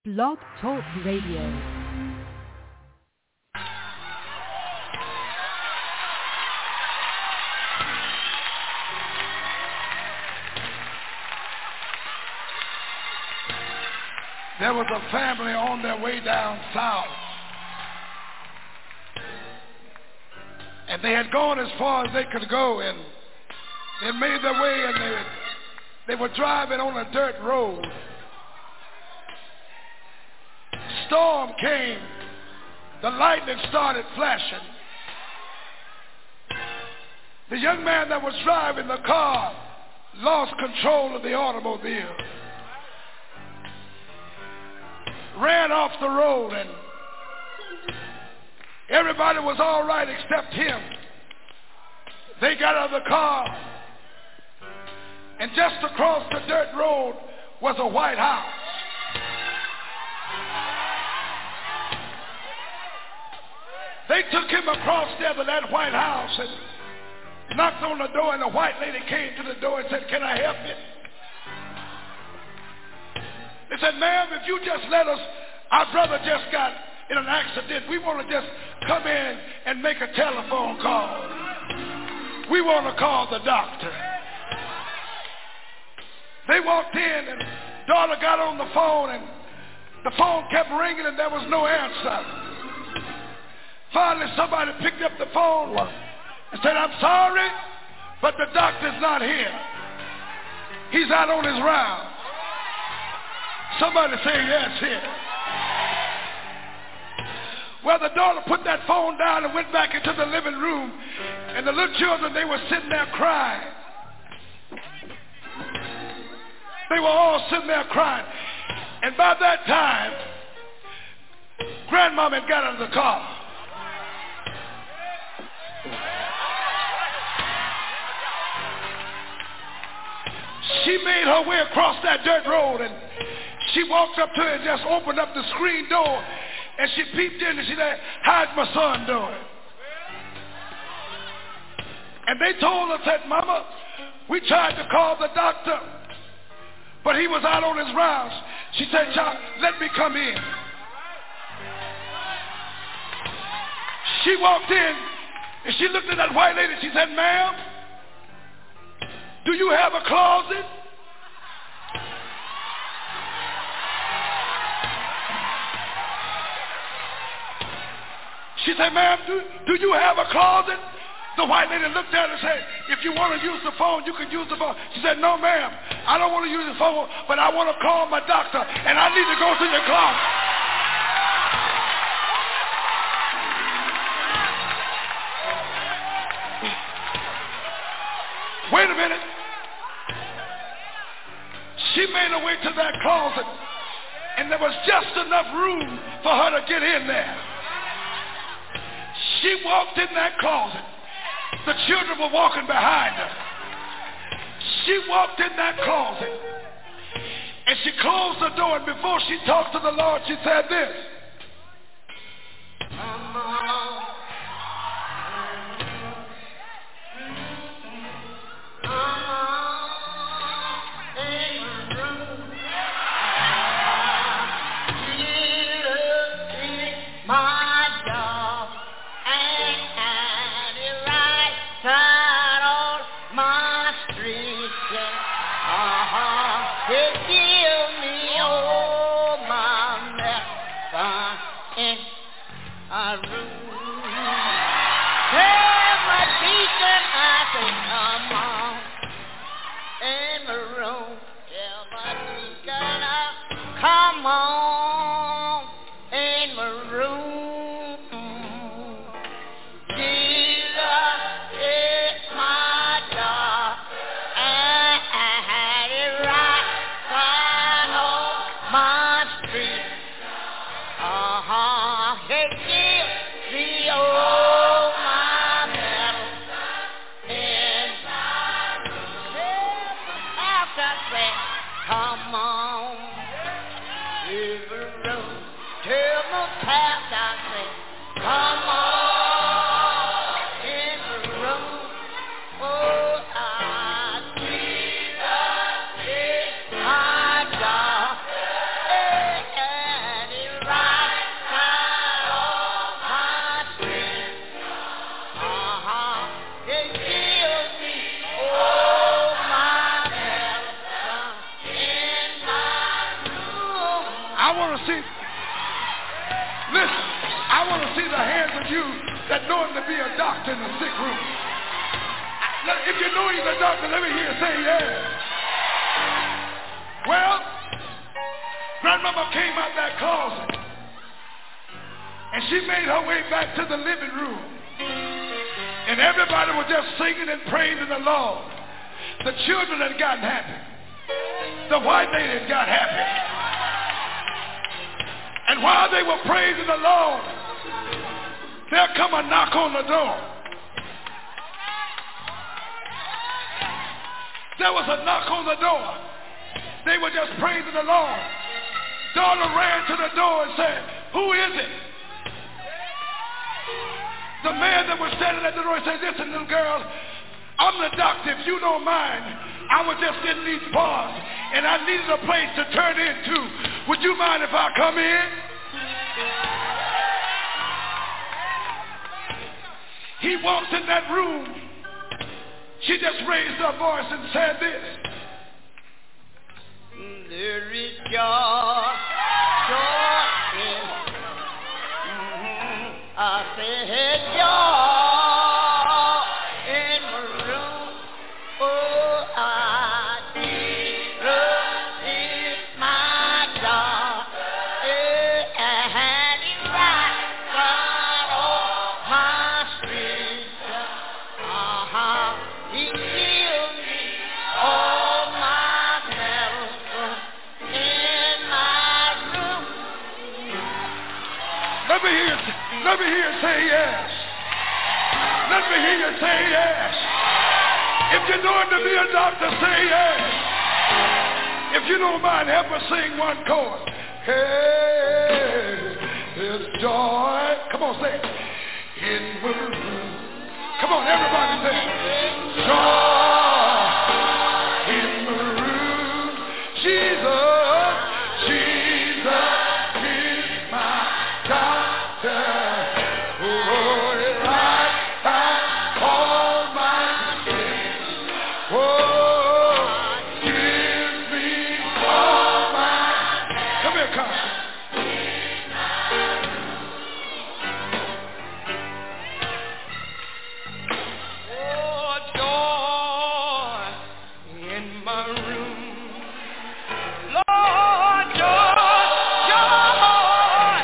Blog Talk Radio. There was a family on their way down south. And they had gone as far as they could go, and they made their way, and they were driving on a dirt road. Storm came. The lightning started flashing. The young man that was driving the car lost control of the automobile, ran off the road, and everybody was all right except him. They got out of the car, and just across the dirt road was a white house. They took him across there to that white house and knocked on the door, and the white lady came to the door and said, "Can I help you?" They said, "Ma'am, if you just let us, our brother just got in an accident. We want to just come in and make a telephone call. We want to call the doctor." They walked in, and daughter got on the phone, and the phone kept ringing, and there was no answer. Finally, somebody picked up the phone and said, "I'm sorry, but the doctor's not here. He's out on his rounds." Somebody say yes here. Well, the daughter put that phone down and went back into the living room, and the little children, they were sitting there crying. They were all sitting there crying. And by that time, Grandmama had got out of the car. She made her way across that dirt road, and she walked up to her and just opened up the screen door, and she peeped in, and she said, "How's my son doing?" And they told her, said, "Mama, we tried to call the doctor, but he was out on his rounds." She said, "Child, let me come in." She walked in, and she looked at that white lady. She said, "Ma'am, do you have a closet?" She said, "Ma'am, do you have a closet?" The white lady looked at her and said, "If you want to use the phone, you can use the phone." She said, "No, ma'am, I don't want to use the phone, but I want to call my doctor, and I need to go to your closet." Wait a minute. She made her way to that closet, and there was just enough room for her to get in there. She walked in that closet. The children were walking behind her. She walked in that closet, and she closed the door, and before she talked to the Lord, she said this. I want to see, listen, I want to see the hands of you that know him to be a doctor in the sick room. If you know he's a doctor, let me hear you say yes. Well, Grandmama came out that closet, and she made her way back to the living room. And everybody was just singing and praising the Lord. The children had gotten happy. The white lady had got happy. And while they were praising the Lord, there come a knock on the door. There was a knock on the door. They were just praising the Lord. Daughter ran to the door and said, "Who is it?" The man that was standing at the door said, "Listen, little girl, I'm the doctor. If you don't mind, I was just in these bars, and I needed a place to turn into. Would you mind if I come in?" He walked in that room. She just raised her voice and said this. There is joy in, I said joy in my room. Oh, Jesus is my God, and He writes out all my scripture. He healed me all my medicine in my room. Let me hear you say yes. Let me hear you say yes. If you're going to be a doctor, say yes. If you don't mind, help us sing one chord. Hey, there's joy. Come on, say it. In the room. Come on, everybody say it. Joy in the room. Jesus, Jesus is my doctor. Oh, it writes out all my sins. Oh, gives me all my. Come here, Constance. Oh, joy in my room. Lord, joy, joy.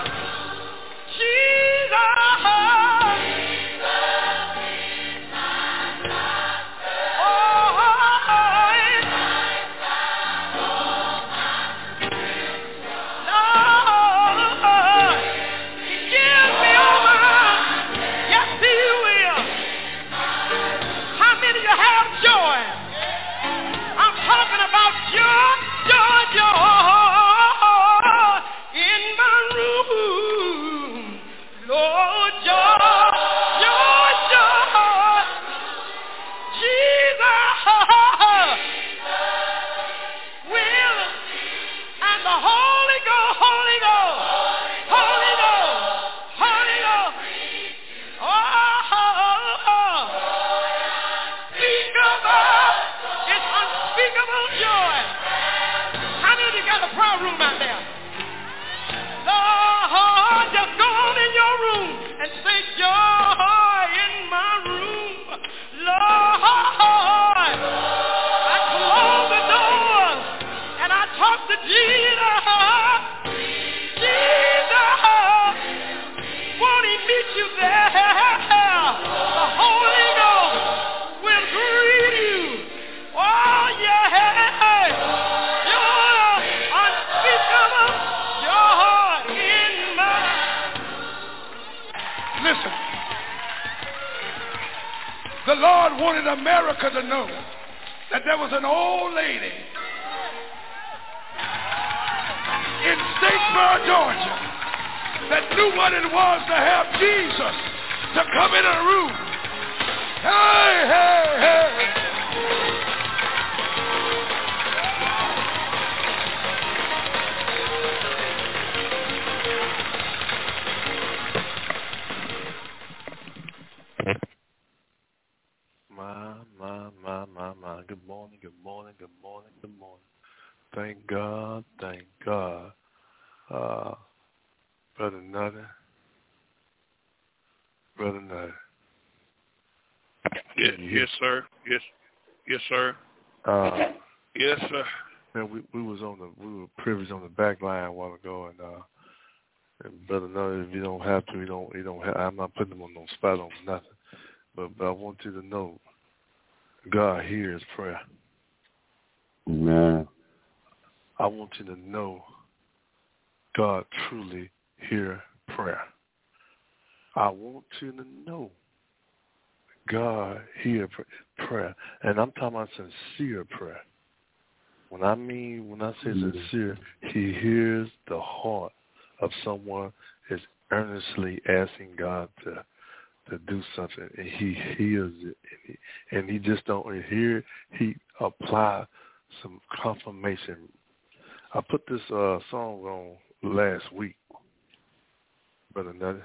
Jesus. Lord, He gives me over. Yes, He will. How many of you have joy? I'm talking about joy, joy, joy in my room. Lord, joy, joy, joy. Jesus will, and the Holy Ghost, Holy Ghost, Holy Ghost, Holy Ghost. Unspeakable, it's unspeakable joy. How many of you got a prayer room out there? Lord, just go on in your room and say joy in my room. Lord, I close the doors and I talk to Jesus. Jesus, won't He meet you there? The Holy Ghost will greet you. Oh, yeah. Joy, unspeakable joy in my. Listen. The Lord wanted America to know that there was an old lady in Statesboro, Georgia, that knew what it was to have Jesus to come in a room. Hey, hey, hey. My. Good morning. Thank God Brother Nutter. Brother Nutter. Yes, sir. Yes, sir. Yes, sir. Man, we were privileged on the back line a while ago, and Brother Nutter, if you don't have to, you don't have. I'm not putting him on no spot on nothing, but I want you to know, God hears prayer. Amen. I want you to know, God truly hears prayer. I want you to know, God hears prayer, and I'm talking about sincere prayer. When I say sincere, He hears the heart of someone is earnestly asking God to do something, and He hears it, and He just don't hear it. He apply some confirmation. I put this song on last week, Brother Nutter,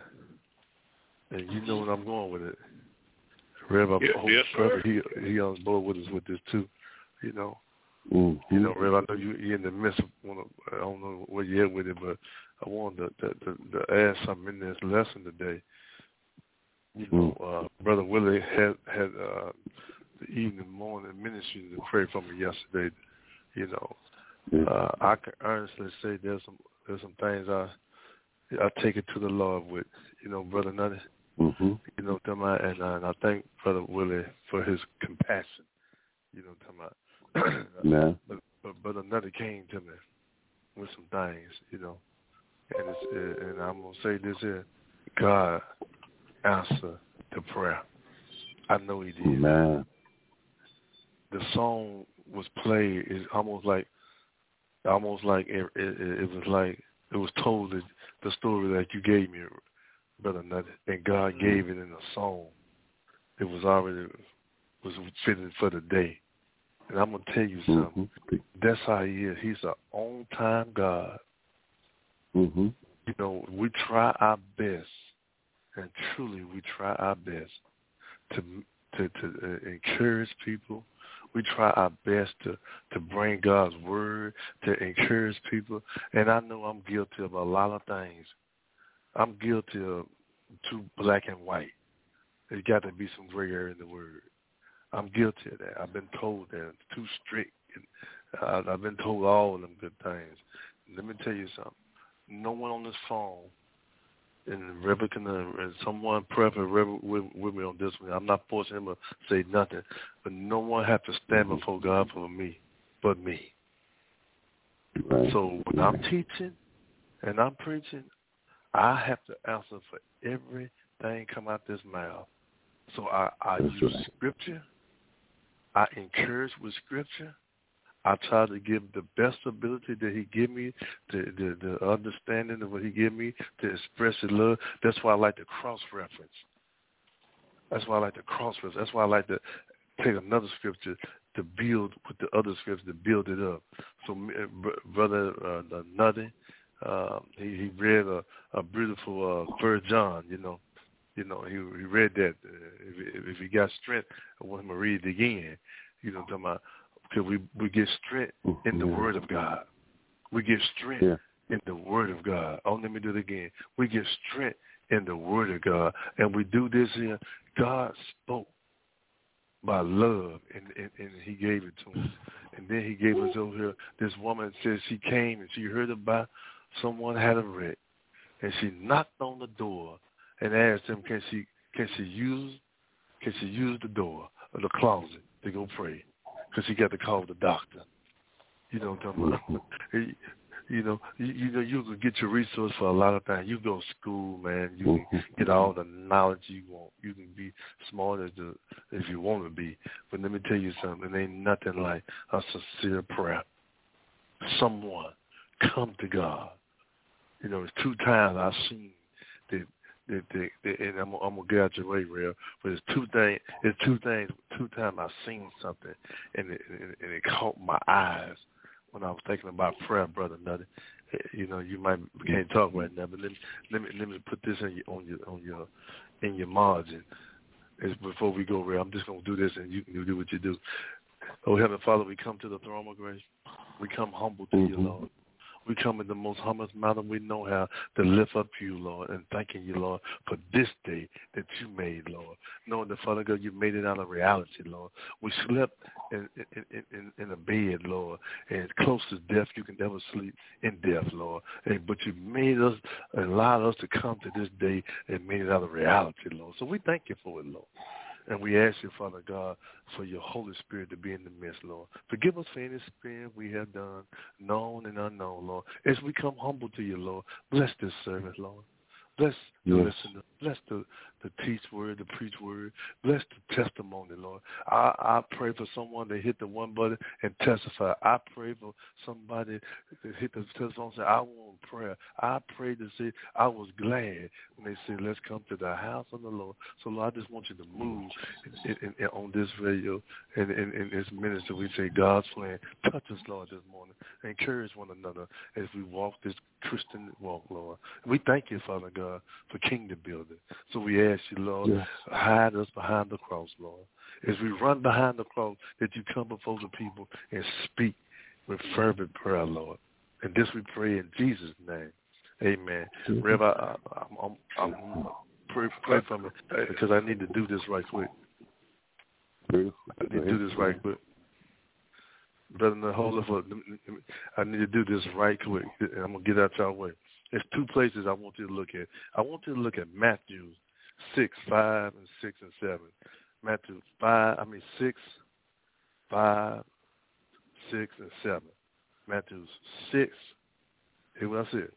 and you know where I'm going with it. Rev, I hope he on board with us with this too, you know. Mm-hmm. You know, Rev, I know you're in the midst of I don't know where you're at with it, but I wanted to add something in this lesson today. You know, Brother Willie had the evening morning ministry to pray for me yesterday. You know, I can honestly say there's some things I take it to the Lord with. You know, Brother Nutter. Mm-hmm. You know, and I thank Brother Willie for his compassion. You know, yeah. But Brother Nutter came to me with some things, you know, and I'm gonna say this here: God answer to prayer. I know He did. Amen. The song was played is almost like it was like it was told the story that you gave me, Brother Nutter, and God gave it in a song. It was already fitting for the day. And I'm going to tell you something. That's how He is. He's an on-time God. Mm-hmm. You know, we try our best, and truly we try our best to encourage people. We try our best to bring God's word, to encourage people. And I know I'm guilty of a lot of things. I'm guilty of too black and white. There's got to be some gray area in the word. I'm guilty of that. I've been told that it's too strict. I've been told all of them good things. Let me tell you something. No one on this phone, and Reverend and someone prayerful with me on this one. I'm not forcing him to say nothing, but no one has to stand before God for me, but me. Right. So when I'm teaching and I'm preaching, I have to answer for everything come out this mouth. So I use Scripture. I encourage with Scripture. I try to give the best ability that He give me, the understanding of what He give me to express His love. That's why I like to cross-reference. That's why I like to take another Scripture to build with the other Scripture to build it up. So, Brother Nutty, he read a beautiful 1 John, you know, he read that. If he got strength, I want him to read it again. You know, talking about, because we get strength in the Word of God. We get strength in the Word of God. Oh, let me do it again. We get strength in the Word of God, and we do this here. God spoke by love, and He gave it to us. And then He gave us over here. This woman says she came and she heard about someone had a wreck, and she knocked on the door and asked him, can she use the door or the closet to go pray? Because she got to call the doctor. You know what I'm talking about? You can get your resource for a lot of things. You go to school, man. You can get all the knowledge you want. You can be smart as you want to be. But let me tell you something. It ain't nothing like a sincere prayer. Someone come to God. You know, it's 2 times I've seen that, and I'm gonna get out your way, Real. But it's two things. 2 times I've seen something, and it caught my eyes when I was thinking about prayer, Brother Nutty. You know, you can't talk right now, but let me put this in your margin. Before we go, Real, I'm just gonna do this, and you can do what you do. Oh, Heavenly Father, we come to the throne of grace. We come humble to you, Lord. We come in the most humblest manner we know how to lift up you, Lord, and thanking you, Lord, for this day that you made, Lord. Knowing that, Father God, you made it out of reality, Lord. We slept in a bed, Lord, and close to death, you can never sleep in death, Lord. But you made us, allowed us to come to this day and made it out of reality, Lord. So we thank you for it, Lord. And we ask you, Father God, for your Holy Spirit to be in the midst, Lord. Forgive us for any sin we have done, known and unknown, Lord. As we come humble to you, Lord, bless this service, Lord. Bless the listener. Bless the teach word, the preach word. Bless the testimony, Lord. I pray for someone to hit the one button and testify. I pray for somebody to hit the testimony and say, I want prayer. I pray to say, I was glad when they said, let's come to the house of the Lord. So, Lord, I just want you to move on this radio and in this ministry. We say, God's plan. Touch us, Lord, this morning. Encourage one another as we walk this Christian walk, Lord. We thank you, Father God, for kingdom building. So we ask you, Lord, hide us behind the cross, Lord. As we run behind the cross, that you come before the people and speak with fervent prayer, Lord. And this we pray in Jesus' name. Amen. Rev, I'm pray for me because I need to do this right quick. I need to do this right quick. Brother, hold up. I need to do this right quick. I'm going to get out y'all way. There's two places I want you to look at. I want you to look at Matthew 6, 5, and 6 and 7. Matthew 6, 5, 6, and 7. Matthew 6. Hear what I said?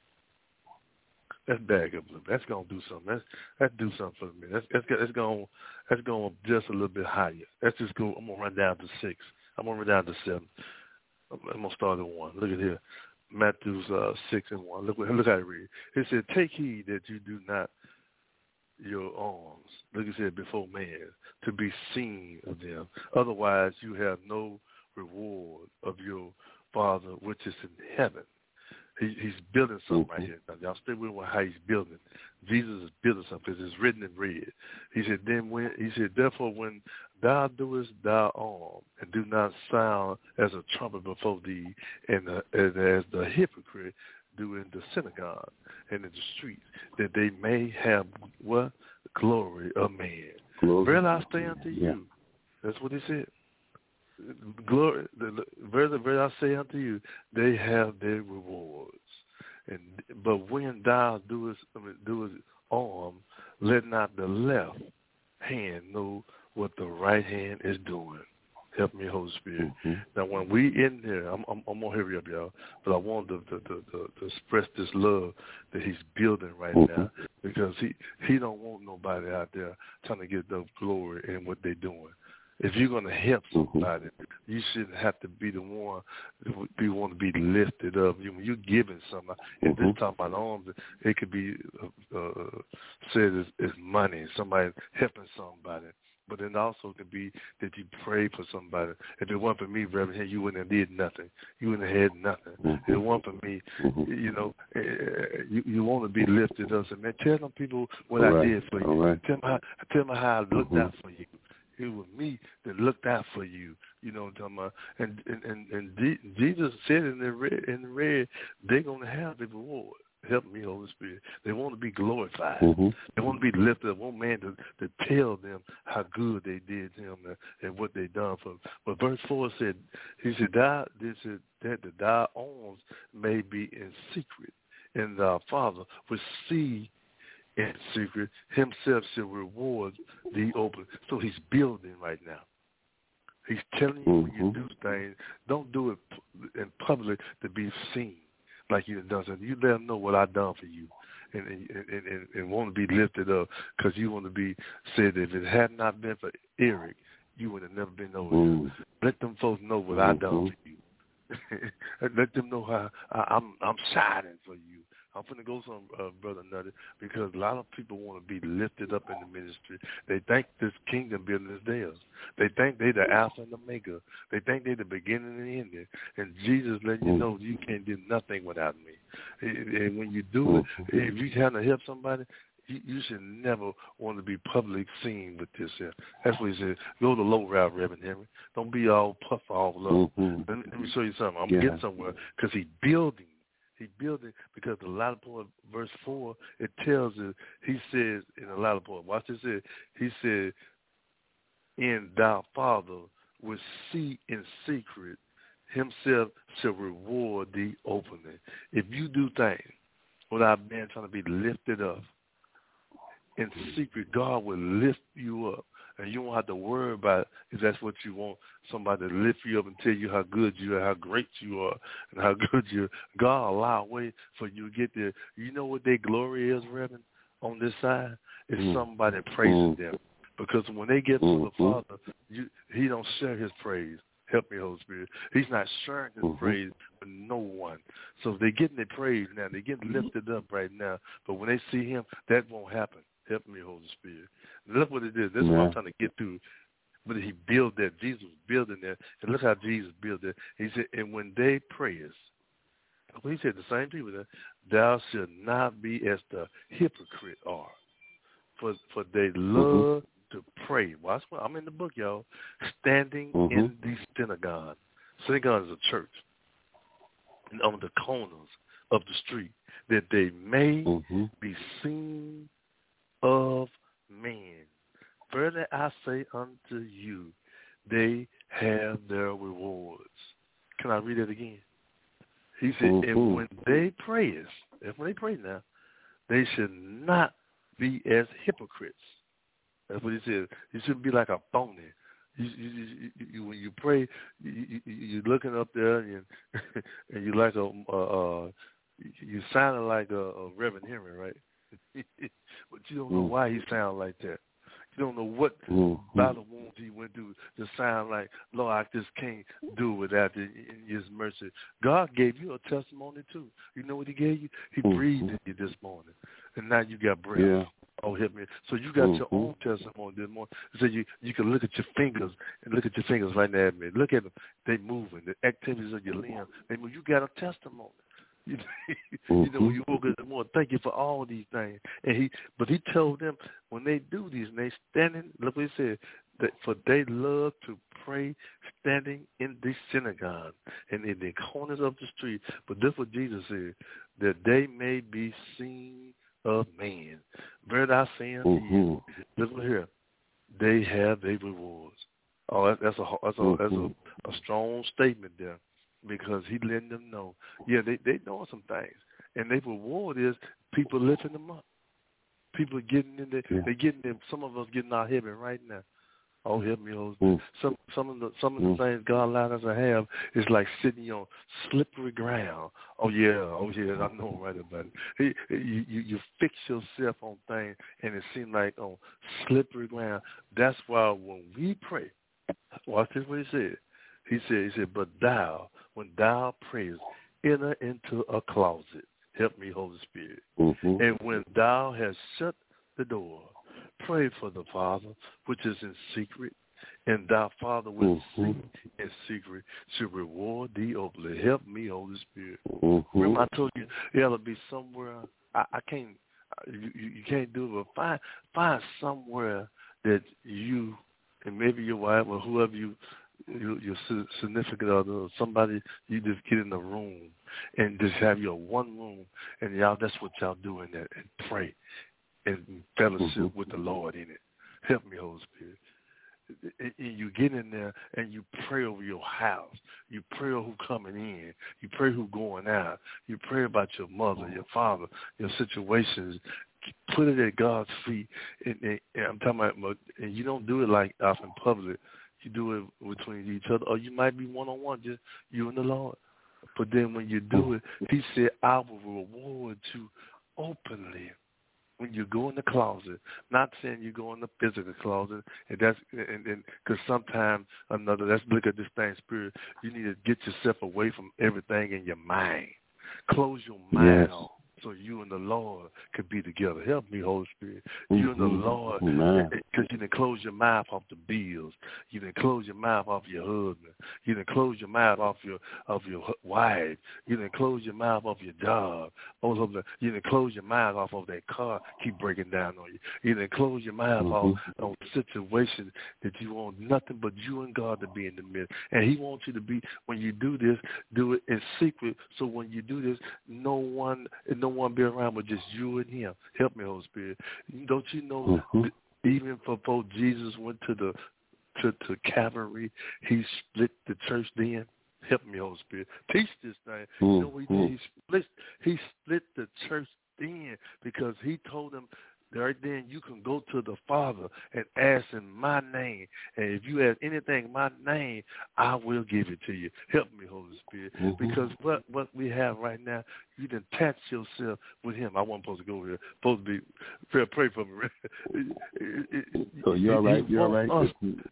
Let's back up a little bit. That's going to do something. Let's do something for me. Let's go just a little bit higher. Let's just go. I'm going to run down to 6. I'm going to run down to 7. I'm going to start at 1. Look at here. Matthew 6 and 1. Look how it reads. It said, take heed that you do not your arms, look at it, before man, to be seen of them. Otherwise, you have no reward of your Father which is in heaven. He's building something right here. Now, y'all stay with how he's building. Jesus is building something because it's written in red. He said, therefore, when thou doest thy arm, and do not sound as a trumpet before thee, and as the hypocrite do in the synagogue and in the streets, that they may have what? Glory of man. Verily I say unto you. That's what he said. Glory, verily I say unto you, they have their rewards. But when thou doest arm, let not the left hand know what the right hand is doing. Help me, Holy Spirit. Now, when we in there, I'm gonna hurry up, y'all, but I want to express this love that he's building right now, because he don't want nobody out there trying to get the glory in what they're doing. If you're going to help somebody, you shouldn't have to be the one who want to be lifted up. When you're giving somebody, and this talking about arms, it could be said as money, somebody helping somebody. But it also could be that you pray for somebody. If it weren't for me, Reverend, you wouldn't have did nothing. You wouldn't have had nothing. If it weren't for me, you want to be lifted up. So, man, tell them people what I did for you. Right. Tell me how I looked out for you. It was me that looked out for you. You know what I'm talking about? And Jesus said in the red, they're going to have the reward. Help me, Holy Spirit. They want to be glorified. They want to be lifted up. Want man to tell them how good they did him and what they done for him. But verse 4 said, he said, that thy arms may be in secret, and thy Father will see in secret, himself shall reward thee open. So he's building right now. He's telling you when you do things, don't do it in public to be seen like you done something. You let them know what I done for you, and want to be lifted up, because you want to be said that if it had not been for Eric, you would have never been over there. Let them folks know what I done for you. Let them know how I'm shining for you. I'm going to go some, Brother Nutty, because a lot of people want to be lifted up in the ministry. They think this kingdom building is theirs. They think they're the Alpha and Omega. They think they're the beginning and the ending. And Jesus letting you know you can't do nothing without me. And when you do it, if you're trying to help somebody, you should never want to be public seen with this here. That's what he said. Go the low route, Reverend Henry. Don't be all puff all up. Let me show you something. I'm getting somewhere, because he's building He built it because the latter part, verse 4, it tells us, he says in the latter part, watch this here, he said, and thy Father will see in secret, himself shall reward thee openly. If you do things without being trying to be lifted up, in secret, God will lift you up. And you won't have to worry about if that's what you want, somebody to lift you up and tell you how good you are, how great you are, and how good you are. God allow a way for you to get there. You know what their glory is, Reverend, on this side? It's somebody praising them. Because when they get to the Father, he don't share his praise. Help me, Holy Spirit. He's not sharing his praise with no one. So they're getting their praise now. They're getting lifted up right now. But when they see him, that won't happen. Help me, Holy Spirit. Look what it is. This is what I'm trying to get through. But he built that. Jesus was building that. And look how Jesus built it. He said, and when they prayest, he said the same people that thou shalt not be as the hypocrite are. For they love to pray. Watch what I'm in the book, y'all. Standing in the synagogue. Synagogue is a church. And on the corners of the street, that they may be seen of men. Further I say unto you, they have their rewards. Can I read it again? He said, and when they pray now, they should not be as hypocrites. That's what he said. You shouldn't be like a phony. You when you pray, you're looking up there and you like you sounding like a Reverend Henry, right? But you don't know why he sounds like that. You don't know what battle wounds he went through to sound like, Lord, I just can't do it without in his mercy. God gave you a testimony too. You know what he gave you? He breathed in you this morning, and now you got breath. Yeah. Oh, help me. So you got your own testimony this morning. So you can look at your fingers and look at your fingers right now at me. Look at them. They moving. The activities of your limbs. And you got a testimony. You know, when you woke up in the morning, thank you for all these things. But he told them when they do these and they standing, look what he said, that for they love to pray standing in the synagogue and in the corners of the street. But this is what Jesus said, that they may be seen of man. Verily I say unto you, listen here, they have their rewards. Oh, that's a strong statement there. Because he letting them know, they know some things. And their reward is people lifting them up. People getting in there. They're getting them. Some of us getting out of heaven right now. Oh, help me, Holy. Some of the things God allowed us to have is like sitting on slippery ground. Oh yeah, I know right about it. You fix yourself on things, and it seems like on slippery ground. That's why when we pray, watch this what he said. He said, but thou, when thou prayest, enter into a closet. Help me, Holy Spirit. And when thou hast shut the door, pray for the Father, which is in secret, and thy Father will see in secret, to reward thee openly. Help me, Holy Spirit. Remember I told you, it ought to be somewhere, I can't, you can't do it, but find somewhere that you, and maybe your wife or whoever your significant other or somebody, you just get in the room and just have your one room, and y'all, that's what y'all do in there, and pray and fellowship with the Lord in it. Help me, Holy Spirit. And you get in there and you pray over your house. You pray over who coming in. You pray who going out. You pray about your mother, your father, your situations. Put it at God's feet. And I'm talking about, and you don't do it like off in public. You do it between each other, or you might be one-on-one, just you and the Lord. But then when you do it, he said, I will reward you openly when you go in the closet. Not saying you go in the physical closet, and that's because sometimes another. Let's look at this thing, spirit. You need to get yourself away from everything in your mind. Close your mind off so you and the Lord could be together. Help me, Holy Spirit. You and the Lord, because you didn't close your mouth off the bills. You didn't close your mouth off your husband. You didn't close your mouth off your wife. You didn't close your mouth off your job. You didn't close your mouth off of that car keep breaking down on you. You didn't close your mouth off on situations that you want nothing but you and God to be in the middle. And he wants you to be, when you do this, do it in secret. So when you do this, no one be around but just you and him. Help me, Holy Spirit. Don't you know even before Jesus went to Calvary, he split the church then? Help me, Holy Spirit. Teach this thing. You know what he did? He split the church then because he told them, right then, you can go to the Father and ask in my name. And if you ask anything in my name, I will give it to you. Help me, Holy Spirit. Because what we have right now, you done attach yourself with him. I wasn't supposed to go here. Supposed to be, pray for me. So you're all right. You're all right.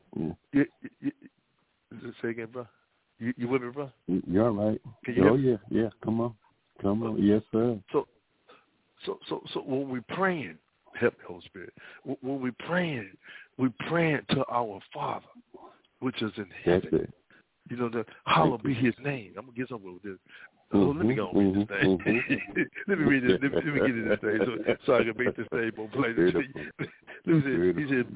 Say again, bro. You with me, bro? You're all right. Yeah. Come on. Yes, sir. So when we praying, help me, Holy Spirit. When we praying to our Father, which is in heaven. That's it. You know, hallowed be his name. I'm going to get somewhere with this. Let me go read this thing. Let me read this. Let me get in this thing so I can make this thing more plain to you. He said,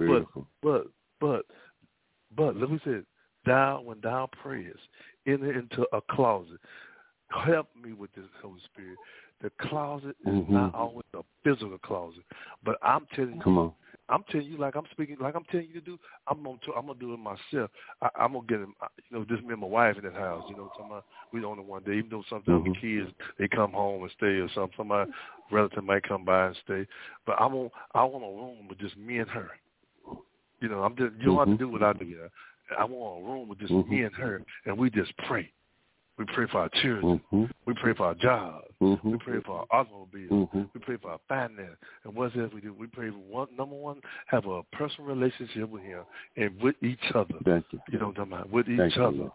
but, let me say, when thou prayest, enter into a closet. Help me with this, Holy Spirit. The closet is not always a physical closet, but I'm telling you. Come on. I'm telling you, like I'm speaking, like I'm telling you to do. I'm gonna do it myself. I'm gonna get him. Just me and my wife in that house. You know what I'm talking about? We the only one day. Even though sometimes the kids they come home and stay or something. Somebody relative might come by and stay. But I want a room with just me and her. You know, you don't have to do what I do. I want a room with just me and her, and we just pray. We pray for our children. We pray for our jobs. We pray for our automobiles. We pray for our finance. And what else we do? We pray for number one, have a personal relationship with him and with each other. Thank you. You know what I'm talking about? With each other.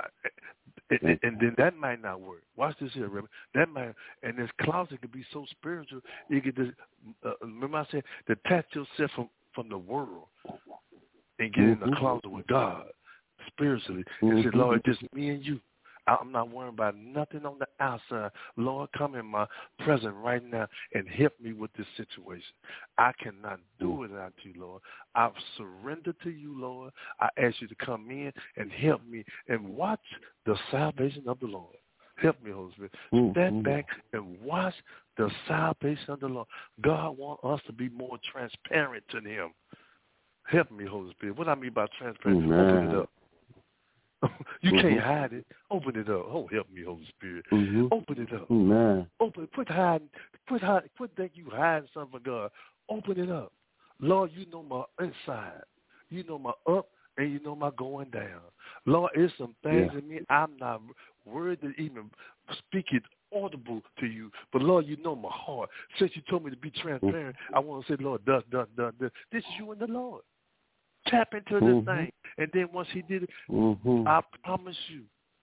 And then that might not work. Watch this here, Reverend. That might, and this closet could be so spiritual. You could just, remember I said, detach yourself from the world and get in the closet with God spiritually and say, Lord, just me and you. I'm not worrying about nothing on the outside. Lord, come in my presence right now and help me with this situation. I cannot do it without you, Lord. I've surrendered to you, Lord. I ask you to come in and help me and watch the salvation of the Lord. Help me, Holy Spirit. Stand back and watch the salvation of the Lord. God wants us to be more transparent to him. Help me, Holy Spirit. What I mean by transparent, open it up. You can't hide it. Open it up. Oh, help me, Holy Spirit. Open it up. Open. Quit thinking you hiding something from God. Open it up. Lord, you know my inside. You know my up and you know my going down. Lord, there's some things in me I'm not worried to even speak it audible to you. But Lord, you know my heart. Since you told me to be transparent, I want to say, Lord, this is you and the Lord. Tap into this thing. And then once he did it, I promise you,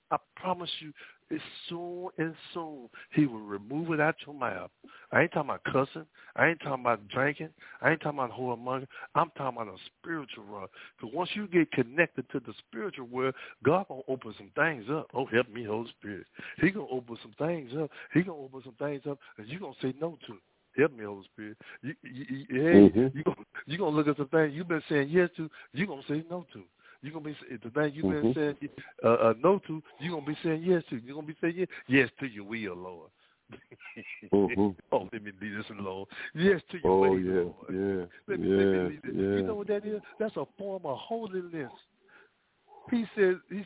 as soon he will remove it out your mouth. I ain't talking about cussing. I ain't talking about drinking. I ain't talking about whoremonger. I'm talking about a spiritual run. Because once you get connected to the spiritual world, God going to open some things up. Oh, help me, Holy Spirit. He going to open some things up. He going to open some things up that you going to say no to. Help me, Holy Spirit. You gonna look at some things you've been saying yes to. You gonna say no to. You gonna be the thing you've been saying no to. You gonna be saying yes to. You gonna be saying yes to your will, Lord. Oh, let me leave this alone. Yes to your will, Lord. Let me leave this. You know what that is? That's a form of holiness. He said we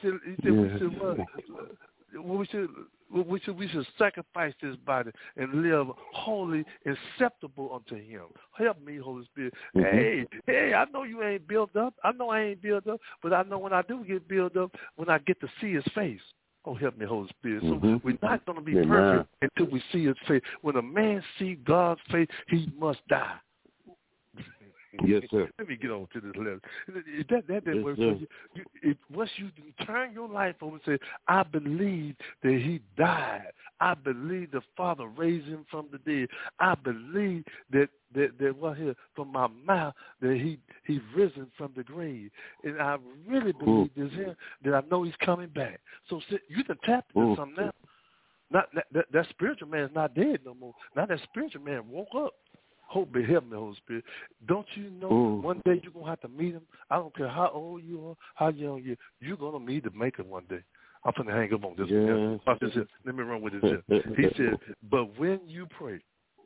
should sacrifice this body and live holy, acceptable unto him. Help me, Holy Spirit. Hey, I know you ain't built up. I know I ain't built up, but I know when I do get built up, when I get to see his face. Oh, help me, Holy Spirit. So we're not going to be perfect until we see his face. When a man sees God's face, he must die. Yes, sir. Let me get on to this letter. That works for you. Once you turn your life over and say, I believe that he died. I believe the Father raised him from the dead. I believe that what here from my mouth that he risen from the grave. And I really believe this here that I know he's coming back. So you can tap into something now. Not that spiritual man is not dead no more. Now that spiritual man woke up. Hope be help me, Holy Spirit. Don't you know one day you're going to have to meet him? I don't care how old you are, how young you are. You're going to meet the maker one day. I'm going to hang up on this one. Let me run with this. He said, but when you pray,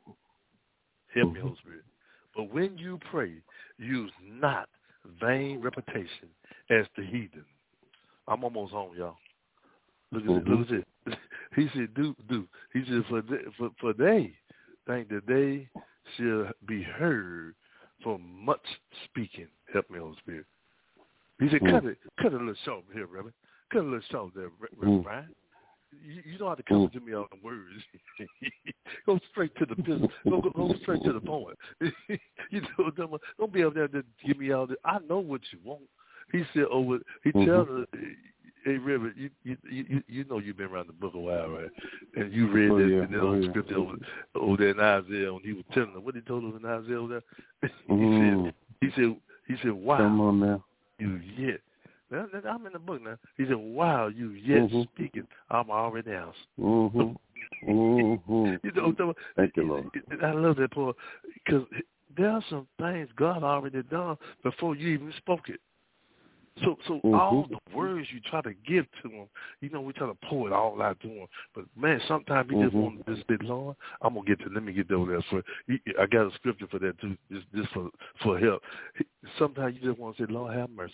help me, Holy Spirit. But when you pray, use not vain repetition as the heathen. I'm almost home, y'all. Look at it. He said, do. He said, for they think that they shall be heard for much speaking. Help me, Holy Spirit. He said, cut a little short here, Reverend. Cut a little short there, Reverend Brian. You don't have to come to me on the words. Go straight to the business. Go straight to the point. You know, don't be up there to give me all this. I know what you want. He said, he tells her, hey, Reverend, you know you've been around the book a while, right? And you read that in the scripture over there in Isaiah, and he was telling her what he told her in Isaiah over there. He said, wow, come on now. You yet. Now, I'm in the book now. He said, wow, you yet speaking. I'm already answered. You know, thank you, Lord. I love that part because there are some things God already done before you even spoke it. So all the words you try to give to him, you know, we try to pour it all out to him. But, man, sometimes you just want to just say, Lord, let me get over there. I got a scripture for that, too, just for help. Sometimes you just want to say, Lord, have mercy.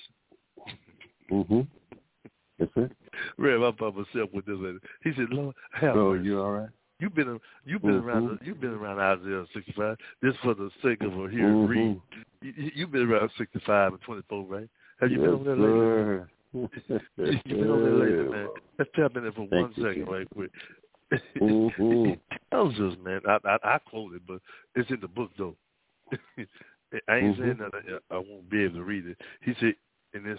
That's it. Rev, I found myself with this. He said, Lord, have mercy. You all right? You've been around Isaiah 65 just for the sake of hearing read. You've been around 65 and 24, right? Have you been over there lately? You've been over there lately, man. Let's tap in there for 1 second, right quick. It tells us, man. I quote it, but it's in the book though. I ain't saying that I won't be able to read it. He said, and it's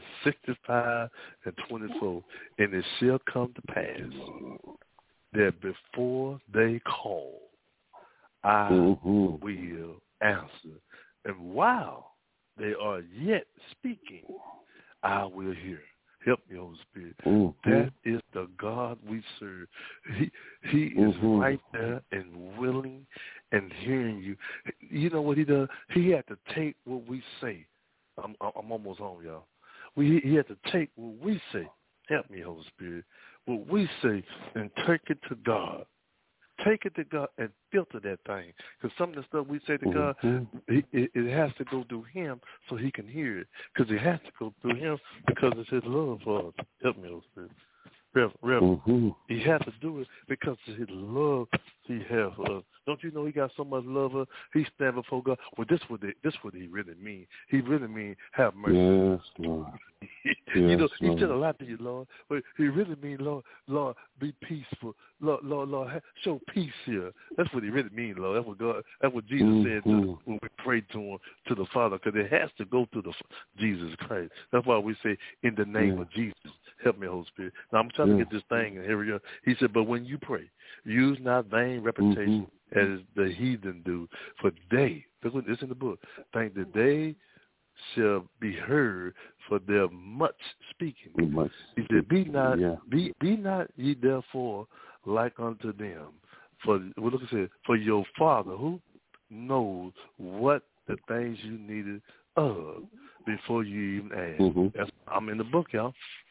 65 and 24, and it shall come to pass that before they call, I will answer. And while they are yet speaking, I will hear. Help me, Holy Spirit. That is the God we serve. He is right there and willing and hearing you. You know what he does? He had to take what we say. I'm almost home, y'all. He had to take what we say. Help me, Holy Spirit. What we say and take it to God. Take it to God and filter that thing. Because some of the stuff we say to God, it has to go through him so he can hear it. Because it has to go through him because it's his love for us. Help me, Holy Spirit. Reverend, he has to do it because of his love he has for us. Don't you know he got so much love for us? He stand before God. Well, this what he really mean. He really mean have mercy. Yes, Lord. You know, he said a lot to you, Lord. But he really mean, Lord, be peaceful. Lord, show peace here. That's what he really mean, Lord. That's what Jesus said when we prayed to him, to the Father, because it has to go through Jesus Christ. That's why we say, in the name of Jesus. Help me, Holy Spirit. Now, I'm trying to get this thing, and here we go. He said, but when you pray, use not vain repetition as the heathen do, for they, look what it's in the book, think that they shall be heard for their much speaking. He said, be not ye therefore like unto them. For look at it, for your Father who knows what the things you needed of before you even ask. I'm in the book, y'all.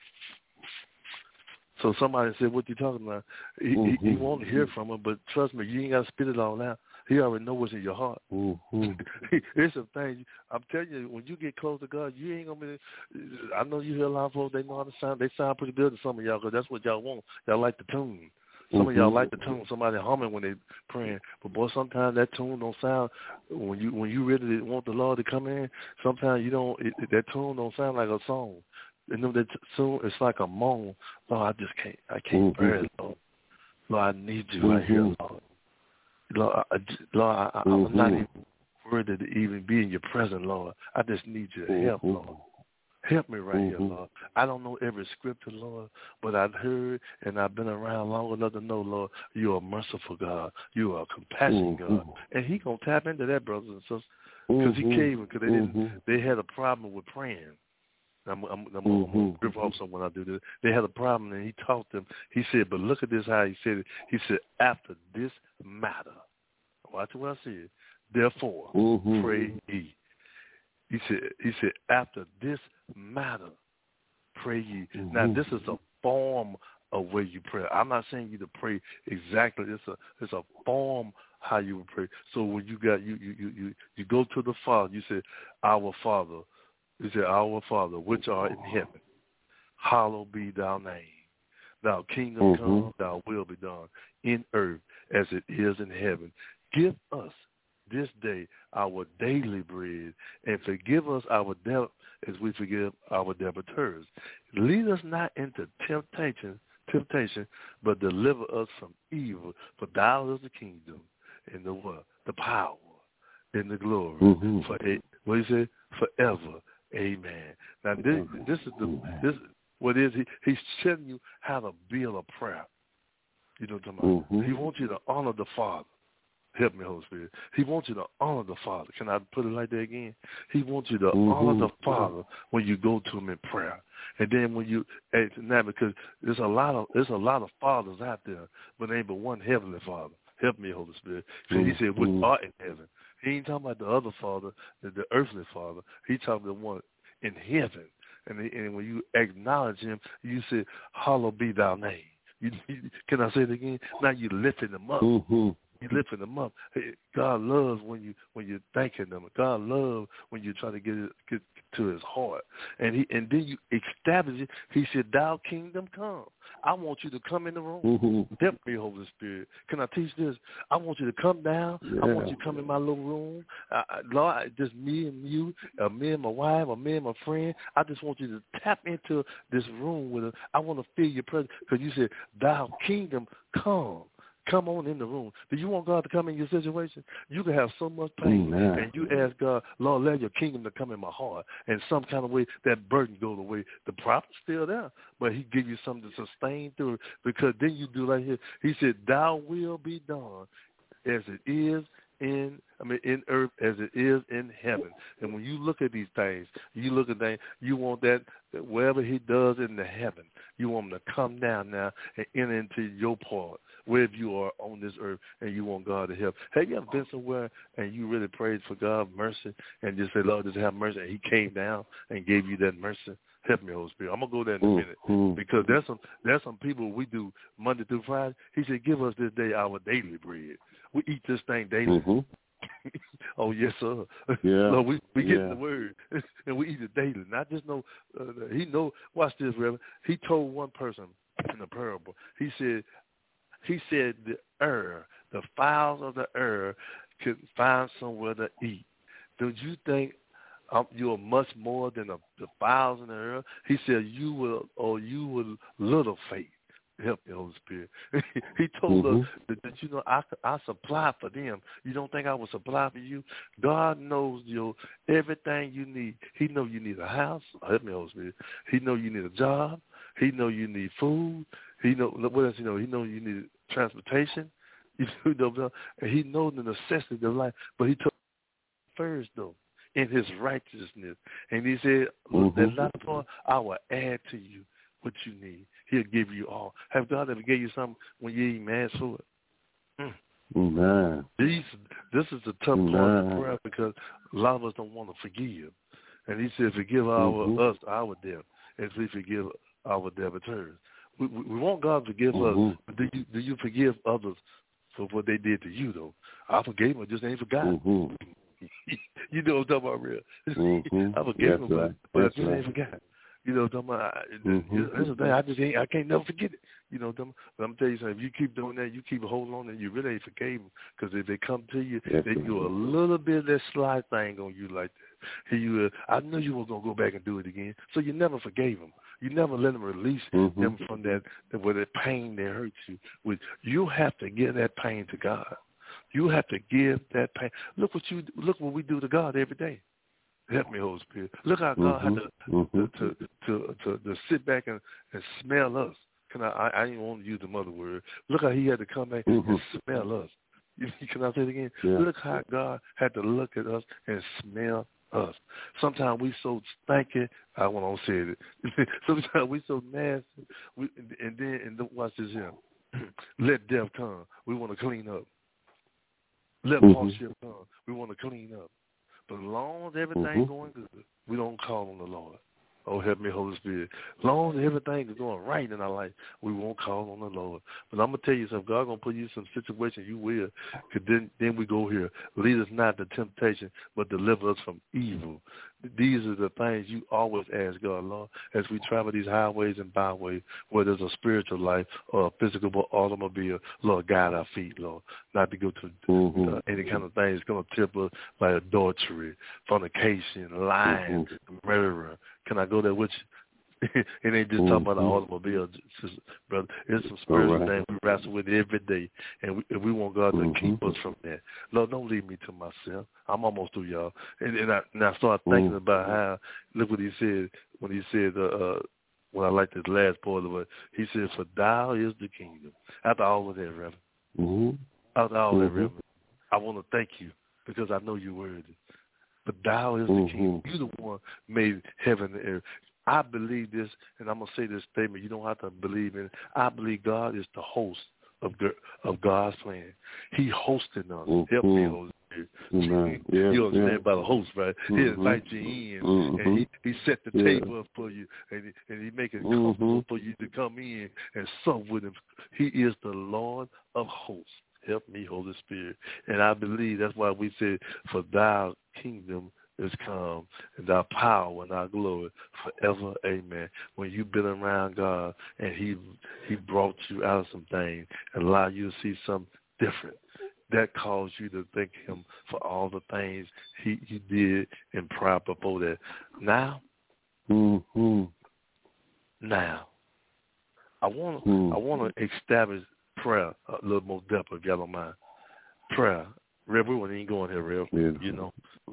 So somebody said, what you talking about? He won't hear from him, but trust me, you ain't got to spit it all out. He already knows what's in your heart. There's some things, I'm telling you, when you get close to God, you ain't going to be, I know you hear a lot of folks, they know how to sound. They sound pretty good to some of y'all because that's what y'all want. Y'all like the tune. Some of y'all like the tune, somebody humming when they praying. But, boy, sometimes that tune don't sound, when you really want the Lord to come in, sometimes you don't, that tune don't sound like a song. You know, that soon it's like a moan. Lord, I can't bear it, Lord. Lord, I need you right here, Lord. Lord, I'm not even worthy to even be in your presence, Lord. I just need your help, Lord. Help me right here, Lord. I don't know every scripture, Lord, but I've heard and I've been around long enough to know, Lord, you are a merciful God. You are a compassionate God. And he going to tap into that, brothers and sisters, because he came because they had a problem with praying. I'm going to rip off someone I do this. They had a problem, and he taught them. He said, but look at this, how he said it. He said, after this matter, watch what I said, therefore, pray ye. He said, after this matter, pray ye. Now, this is a form of way you pray. I'm not saying you to pray exactly. It's a form how you would pray. So when you go to the Father, you say, our Father. You say, our Father, which art in heaven, hallowed be thy name. Thy kingdom come, thy will be done in earth as it is in heaven. Give us this day our daily bread, and forgive us our debt as we forgive our debtors. Lead us not into temptation, but deliver us from evil. For thou is the kingdom, and the what? The power, and the glory. For it, what he said? Forever. Amen. Now this is what is he's telling you how to build a prayer. You know what I'm talking about? He wants you to honor the Father. Help me, Holy Spirit. He wants you to honor the Father. Can I put it like that again? He wants you to honor the Father when you go to him in prayer. And then when you now, because there's a lot of fathers out there, but there ain't but one heavenly Father. Help me, Holy Spirit. So he said, which art in heaven. He ain't talking about the other Father, the earthly Father. He talking about the one in heaven. And when you acknowledge him, you say, hallowed be thy name. Can I say it again? Now you lifting him up. You lifting them up. God loves when you're thanking them. God loves when you try to get to his heart. And then you establish it. He said, "Thou kingdom come." I want you to come in the room. Help me, Holy Spirit. Can I teach this? I want you to come down. Yeah. I want you to come in my little room. Lord, just me and you, me and my wife, or me and my friend. I just want you to tap into this room with us. I want to feel your presence because you said, "Thou kingdom come." Come on in the room. Do you want God to come in your situation? You can have so much pain, and you ask God, Lord, let your kingdom to come in my heart. And some kind of way, that burden goes away. The problem's still there, but he give you something to sustain through it. Because then you do right here. He said, "Thou will be done as it is in earth as it is in heaven." And when you look at these things, you want that wherever he does in the heaven, you want him to come down now and enter into your part, wherever you are on this earth, and you want God to help. Have you ever been somewhere and you really prayed for God's mercy and just said, "Lord, just have mercy," and he came down and gave you that mercy? Help me, Holy Spirit. I'm going to go there in a minute because there's some people we do Monday through Friday. He said, "Give us this day our daily bread." We eat this thing daily. Oh, yes, sir. Yeah. No, we get the word, and we eat it daily. Not just know, he know, watch this, Reverend. He told one person in the parable, he said the fowls of the air could find somewhere to eat. Don't you think you are much more than the fowls in the air? He said, you will little faith. Help me, Holy Spirit. He told us that I supply for them. You don't think I will supply for you? God knows everything you need. He knows you need a house. Help me, Holy Spirit. He knows you need a job. He knows you need food. He knows what else? He knows you need transportation. And he knows the necessity of life. But he took first though in his righteousness, and he said, "That last part I will add to you what you need. He'll give you all." Have God ever gave you something when you ain't asked for it? This is a tough part of prayer because a lot of us don't want to forgive. And he said, "Forgive our debt as we forgive our debtors." We want God to forgive us, but do you forgive others for what they did to you, though? I forgave them, I just ain't forgotten. You know what I'm talking about, real. I forgave them, but I just ain't forgotten. You know what I'm talking about? That's the thing. I can't never forget it. You know what I'm talking about? But I'm telling you something. If you keep doing that, you keep holding on, and you really ain't forgave them. Because if they come to you, they do a little bit of that sly thing on you like that. I knew you were going to go back and do it again. So you never forgave them. You never let them release them from that pain that hurts you. You have to give that pain to God. You have to give that pain. Look what we do to God every day. Help me, Holy Spirit. Look how God had to sit back and smell us. I didn't want to use the mother word. Look how he had to come back and smell us. Can I say it again? Yeah. Look how God had to look at us and smell us. Sometimes we so stinky. I won't say it. Sometimes we so nasty. And watch this here. Let death come. We want to clean up. Let hardship come. We want to clean up. But as long as everything going good, we don't call on the Lord. Oh, help me, Holy Spirit. As long as everything is going right in our life, we won't call on the Lord. But I'm going to tell you something. God's going to put you in some situation you will. Because then we go here. Lead us not to temptation, but deliver us from evil. These are the things you always ask God, Lord, as we travel these highways and byways, whether it's a spiritual life or a physical automobile, Lord, guide our feet, Lord, not to go to any kind of thing that's going to tip us like adultery, fornication, lying, murder. Can I go there with you? It ain't just talking about the automobile, brother. It's some spiritual things we wrestle with every day, and we want God to keep us from that. Lord, don't leave me to myself. I'm almost through, y'all. And I started thinking about how, look what he said when he said, when I like this last part of it, he said, for thou is the kingdom. After all of that, Reverend, after all that, Reverend, I want to thank you because I know you're worthy. But thou is the king. You're the one made heaven and earth. I believe this, and I'm going to say this statement. You don't have to believe in it. I believe God is the host of God's plan. He hosted us. Help me, Holy Spirit. You understand about the host, right? He invite you in, and he set the table up for you, and he make it comfortable for you to come in and sup with him. He is the Lord of hosts. Help me, Holy Spirit. And I believe that's why we say, for thy kingdom is come, and thy power and thy glory forever. Amen. When you've been around God and he brought you out of some things and allowed you to see something different, that caused you to thank him for all the things he did in prior before that. Now, now, I want to establish prayer a little more depth, if y'all don't mind. Prayer. Rev, we ain't going here, Rev. Yeah. You know.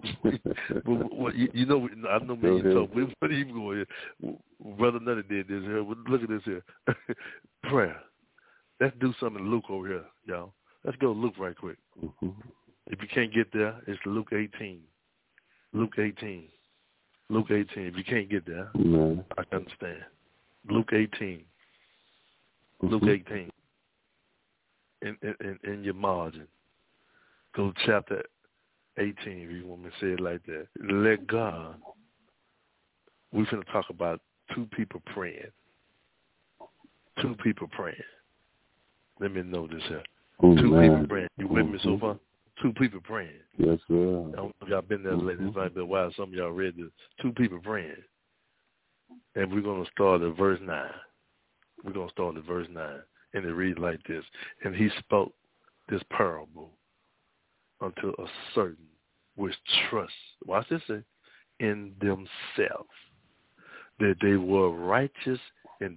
you know, I know me and talk. We wouldn't even go here. Brother Nutty did this here. Look at this here. Prayer. Let's do something Luke over here, y'all. Let's go to Luke right quick. If you can't get there, it's Luke 18. Luke 18. Luke 18. If you can't get there, I can understand. Luke 18. Luke 18. In your margin. Go to chapter 18 if you want me to say it like that. Let God. We're going to talk about two people praying. Two people praying. Let me know this here. Two people praying. You with me so far? Two people praying. Yes, sir. I don't know if y'all been there lately. It might be a while. Some of y'all read this. Two people praying. And we're going to start at verse 9. We're going to start at verse 9. And it reads like this. And he spoke this parable unto a certain which trust, watch this, in themselves, that they were righteous and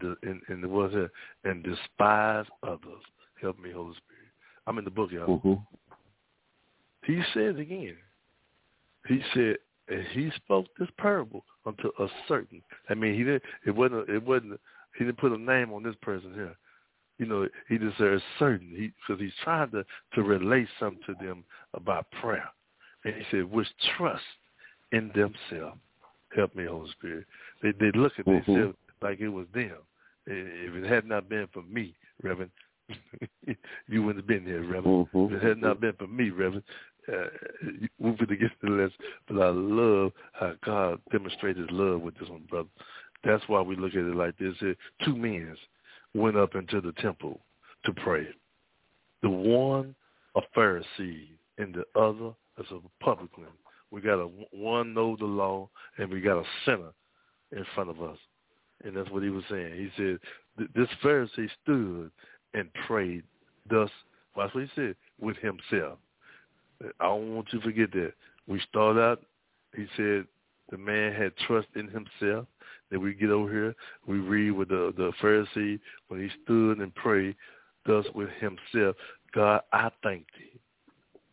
despise others. Help me, Holy Spirit. I'm in the book, y'all. He said again. He said, and he spoke this parable unto a certain. I mean, he didn't put a name on this person here. You know, he just said certain, because he's trying to relate something to them about prayer. And he said, which trust in themselves. Help me, Holy Spirit. They look at themselves like it was them. If it had not been for me, Reverend, you wouldn't have been here, Reverend. If it had not been for me, Reverend, we would have get to the less. But I love how God demonstrated his love with this one, brother. That's why we look at it like this. Two men went up into the temple to pray. The one a Pharisee and the other is a publican. We got one know the law, and we got a sinner in front of us. And that's what he was saying. He said, this Pharisee stood and prayed thus, that's what he said, with himself. I don't want you to forget that. We start out, he said, the man had trust in himself. Then we get over here, we read with the Pharisee, when he stood and prayed, thus with himself, God, I thank thee.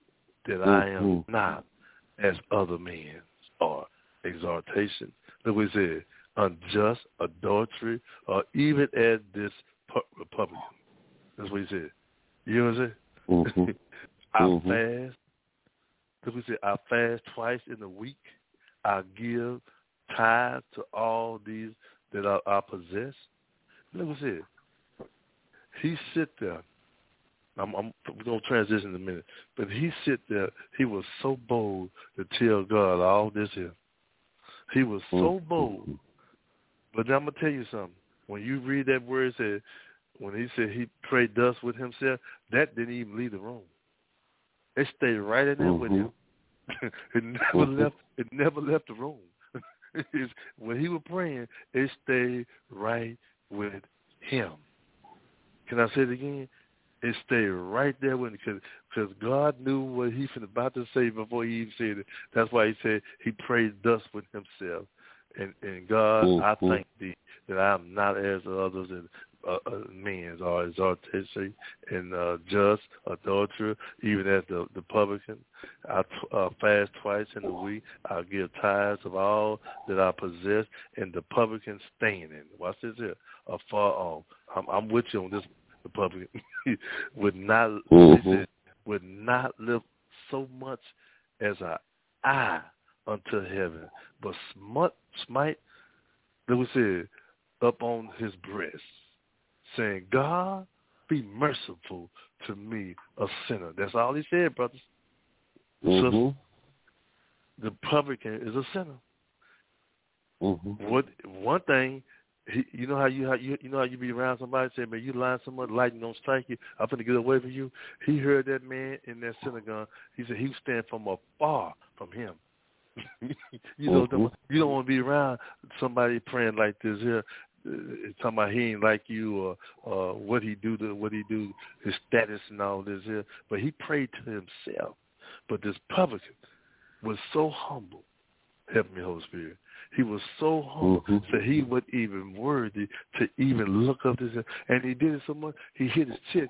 that I am not as other men are. Exhortation. Look what he said. Unjust, adultery, or even as this Republican. That's what he said. You know what I'm saying? I fast. Look what he said. I fast twice in a week. I give tithe to all these that I possess. Look what he said. He sit there. We're going to transition in a minute. But he sit there. He was so bold to tell God all this here. He was so bold. But now I'm going to tell you something. When you read that word, when he said he prayed thus with himself, that didn't even leave the room. It stayed right in there with him. It never left the room. When he was praying, it stayed right with him. Can I say it again? It stayed right there with him because God knew what he was about to say before he even said it. That's why he said he prayed thus with himself. And God, I thank thee that I am not as others and men or exaltation and just, adultery, even as the publican. I fast twice in a week. I give tithes of all that I possess, and the publican standing. Watch this here. Afar off. I'm with you on this. The publican would not lift so much as an eye unto heaven, but smite, that was said, up on his breast, saying, God, be merciful to me, a sinner. That's all he said, brothers. So the publican is a sinner. One thing, you know how you be around somebody say, man, you lying so much, lightning don't strike you. I'm finna get away from you. He heard that man in that synagogue. He said he was standing from afar from him. You know, you don't want to be around somebody praying like this here, talking about he ain't like you or what he do, his status and all this here. But he prayed to himself. But this publican was so humble. Help me, Holy Spirit. He was so humble that he wasn't even worthy to even look up this. And he did it so much, he hit his chest.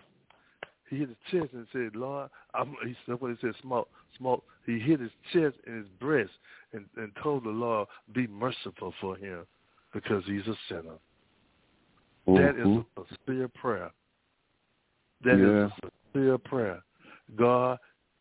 He hit his chest and said, Lord, he said, smoke. He hit his chest and his breast and told the Lord, be merciful for him because he's a sinner. That is a sincere prayer. That is a sincere prayer. God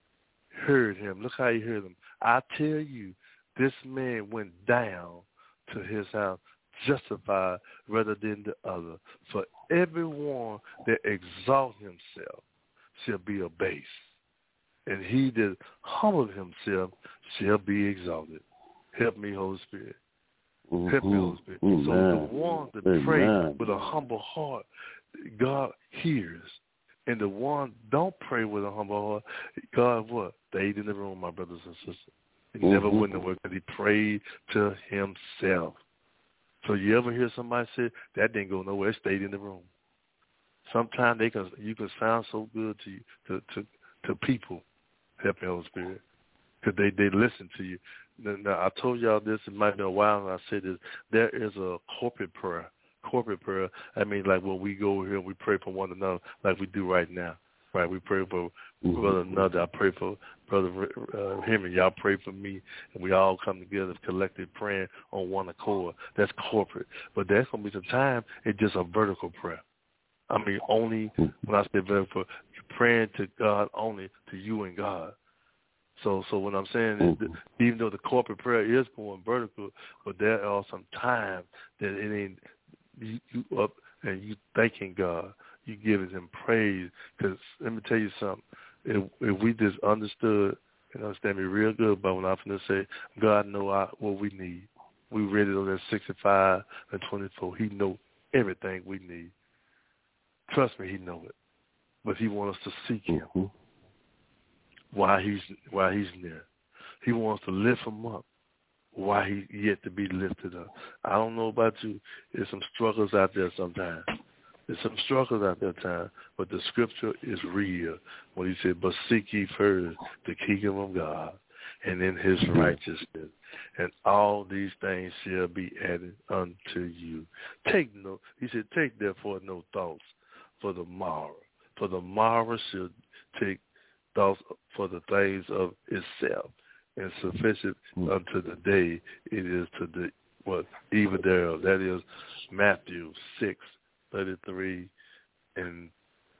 heard him. Look how he heard him. I tell you, this man went down to his house justified rather than the other. For everyone that exalts himself shall be abased, and he that humbled himself shall be exalted. Help me, Holy Spirit. Help me, Holy Spirit. So the one that prays with a humble heart, God hears. And the one don't pray with a humble heart, God what? Stayed in the room, my brothers and sisters. He never went nowhere because he prayed to himself. So you ever hear somebody say, that didn't go nowhere, it stayed in the room. Sometimes you can sound so good to people, help me, Holy Spirit, because they listen to you. Now, I told y'all this, it might be a while when I said this, there is a corporate prayer. Corporate prayer, I mean, like when we go over here and we pray for one another like we do right now. Right, we pray for brother another. I pray for brother him, and y'all pray for me, and we all come together, collective praying on one accord. That's corporate, but there's gonna be some time it's just a vertical prayer. I mean, only when I say vertical, you're praying to God only, to you and God. So what I'm saying is, that even though the corporate prayer is going vertical, but there are some times that it ain't you up and you thanking God. You giving him praise, because let me tell you something. If we just understood and understand me real good about what I'm going to say, God know what we need. We read it on that 65 and 24. He know everything we need. Trust me, he know it. But he wants us to seek him while he's near. He wants to lift him up while he's yet to be lifted up. I don't know about you. There's some struggles out there sometimes. There's some struggles out there time, but the scripture is real when he said, but seek ye first the kingdom of God and in his righteousness, and all these things shall be added unto you. He said, take therefore no thoughts for the morrow. For the morrow shall take thoughts for the things of itself, and sufficient unto the day it is to the even thereof. That is Matthew 6:33 and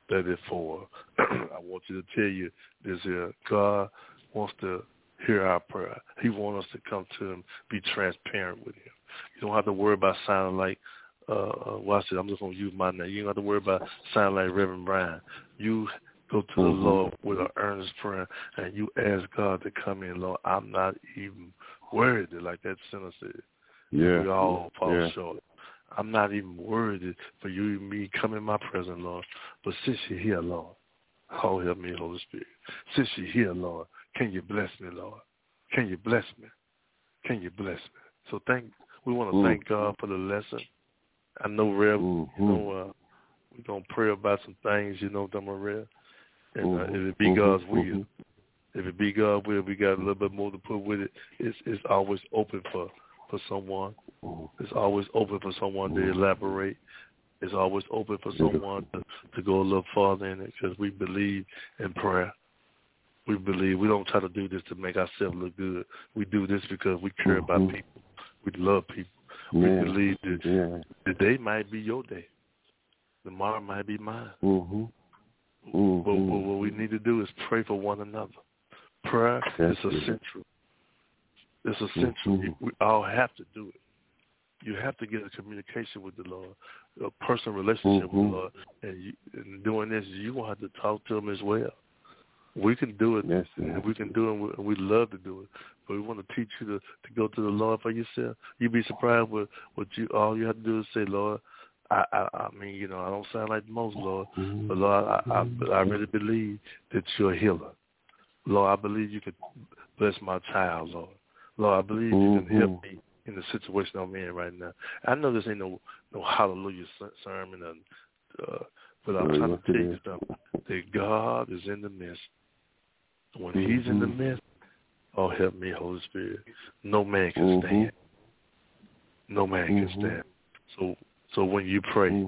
34. I want you to tell you this here. God wants to hear our prayer. He wants us to come to him, be transparent with him. You don't have to worry about sounding like, watch it, I'm just going to use my name. You don't have to worry about sounding like Reverend Brian. You go to the Lord with an earnest prayer, and you ask God to come in, Lord. I'm not even worried, like that sinner said. Yeah. We all fall short. I'm not even worried for you and me come in my presence, Lord. But since you're here, Lord, oh, help me, Holy Spirit. Since you're here, Lord, can you bless me, Lord? Can you bless me? Can you bless me? So we want to thank God for the lesson. I know, Rev, we're going to pray about some things, Dama Rev. And if it be God's will, if it be God's will, we got a little bit more to put with it. It's always open for someone. It's always open for someone to elaborate. It's always open for someone to go a little farther in it, because we believe in prayer. We believe. We don't try to do this to make ourselves look good. We do this because we care about people. We love people. We believe that the day might be your day. Tomorrow might be mine. But what we need to do is pray for one another. Prayer is essential. It's essential. We all have to do it. You have to get a communication with the Lord, a personal relationship with the Lord. And in doing this, you're going to have to talk to him as well. We can do it. And we can do it, and we love to do it. But we want to teach you to go to the Lord for yourself. You'd be surprised with what all you have to do is say, Lord, I mean, I don't sound like most, Lord, but Lord, I really believe that you're a healer. Lord, I believe you can bless my child, Lord. Lord, I believe you can help me in the situation I'm in right now. I know this ain't no hallelujah sermon, but I'm trying to tell you something, that God is in the midst. When he's in the midst, oh, help me, Holy Spirit, no man can stand. No man can stand. So when you pray,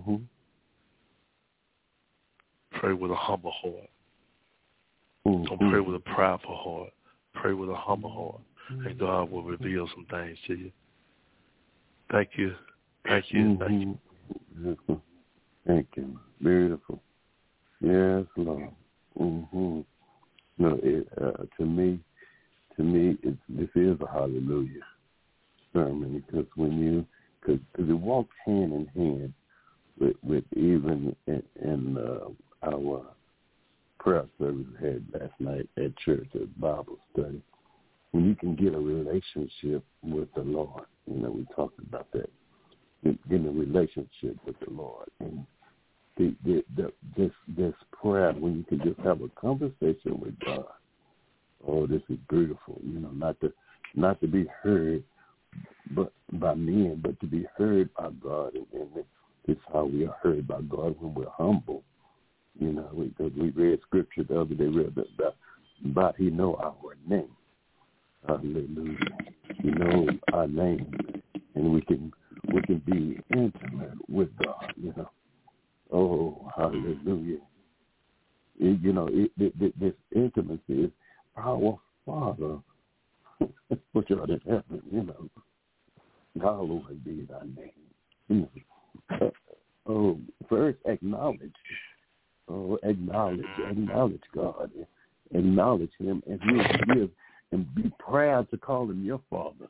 pray with a humble heart. Don't pray with a prideful heart. Pray with a humble heart. And God will reveal some things to you. Thank you. Thank you. Thank you. Thank you. Beautiful. Yes, Lord. No, to me, this is a hallelujah sermon, because because it walks hand in hand with even in our prayer service we had last night at church, at Bible study. When you can get a relationship with the Lord, we talked about that, getting a relationship with the Lord, and this prayer, when you can just have a conversation with God. Oh, this is beautiful. Not to be heard, but by men, but to be heard by God, and it's how we are heard by God when we're humble. We read scripture the other day, about He know our name. Hallelujah. He knows our name, and we can be intimate with God. Oh, hallelujah. This intimacy is our Father, which art in heaven, hallowed be thy name. First acknowledge God, acknowledge him, and he'll give, and be proud to call him your Father.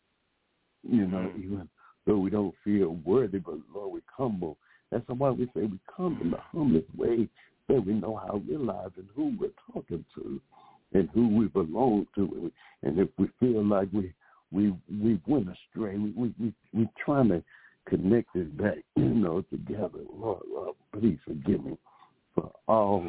Even though we don't feel worthy, but Lord, we humble. That's why we say we come in the humblest way, so we know how we're realizing who we're talking to and who we belong to. And if we feel like we went astray, we trying to connect it back, together. Lord, please forgive me for all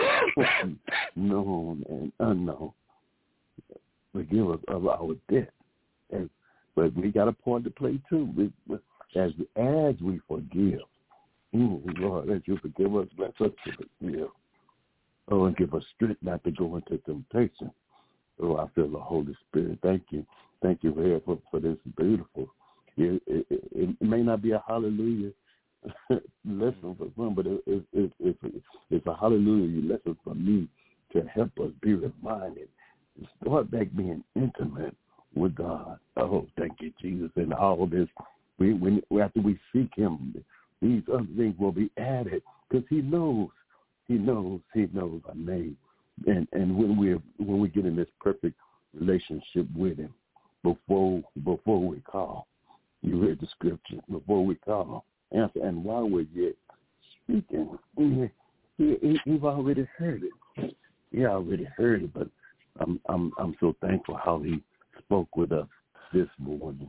known and unknown. Forgive us of our debt. But we got a part to play too. As we forgive. Lord, as you forgive us, bless us to forgive. Oh, and give us strength not to go into temptation. Oh, I feel the Holy Spirit. Thank you. Thank you, Lord, for this beautiful. It may not be a hallelujah lesson for some, but it's a hallelujah lesson for me to help us be reminded and start back being intimate with God. Oh, thank you, Jesus. And all this, after we seek him, these other things will be added because he knows our name. And when we get in this perfect relationship with him, before we call, you read the scripture, before we call, answer, and while we're yet speaking, he's already heard it. He already heard it, but I'm so thankful how he spoke with us this morning.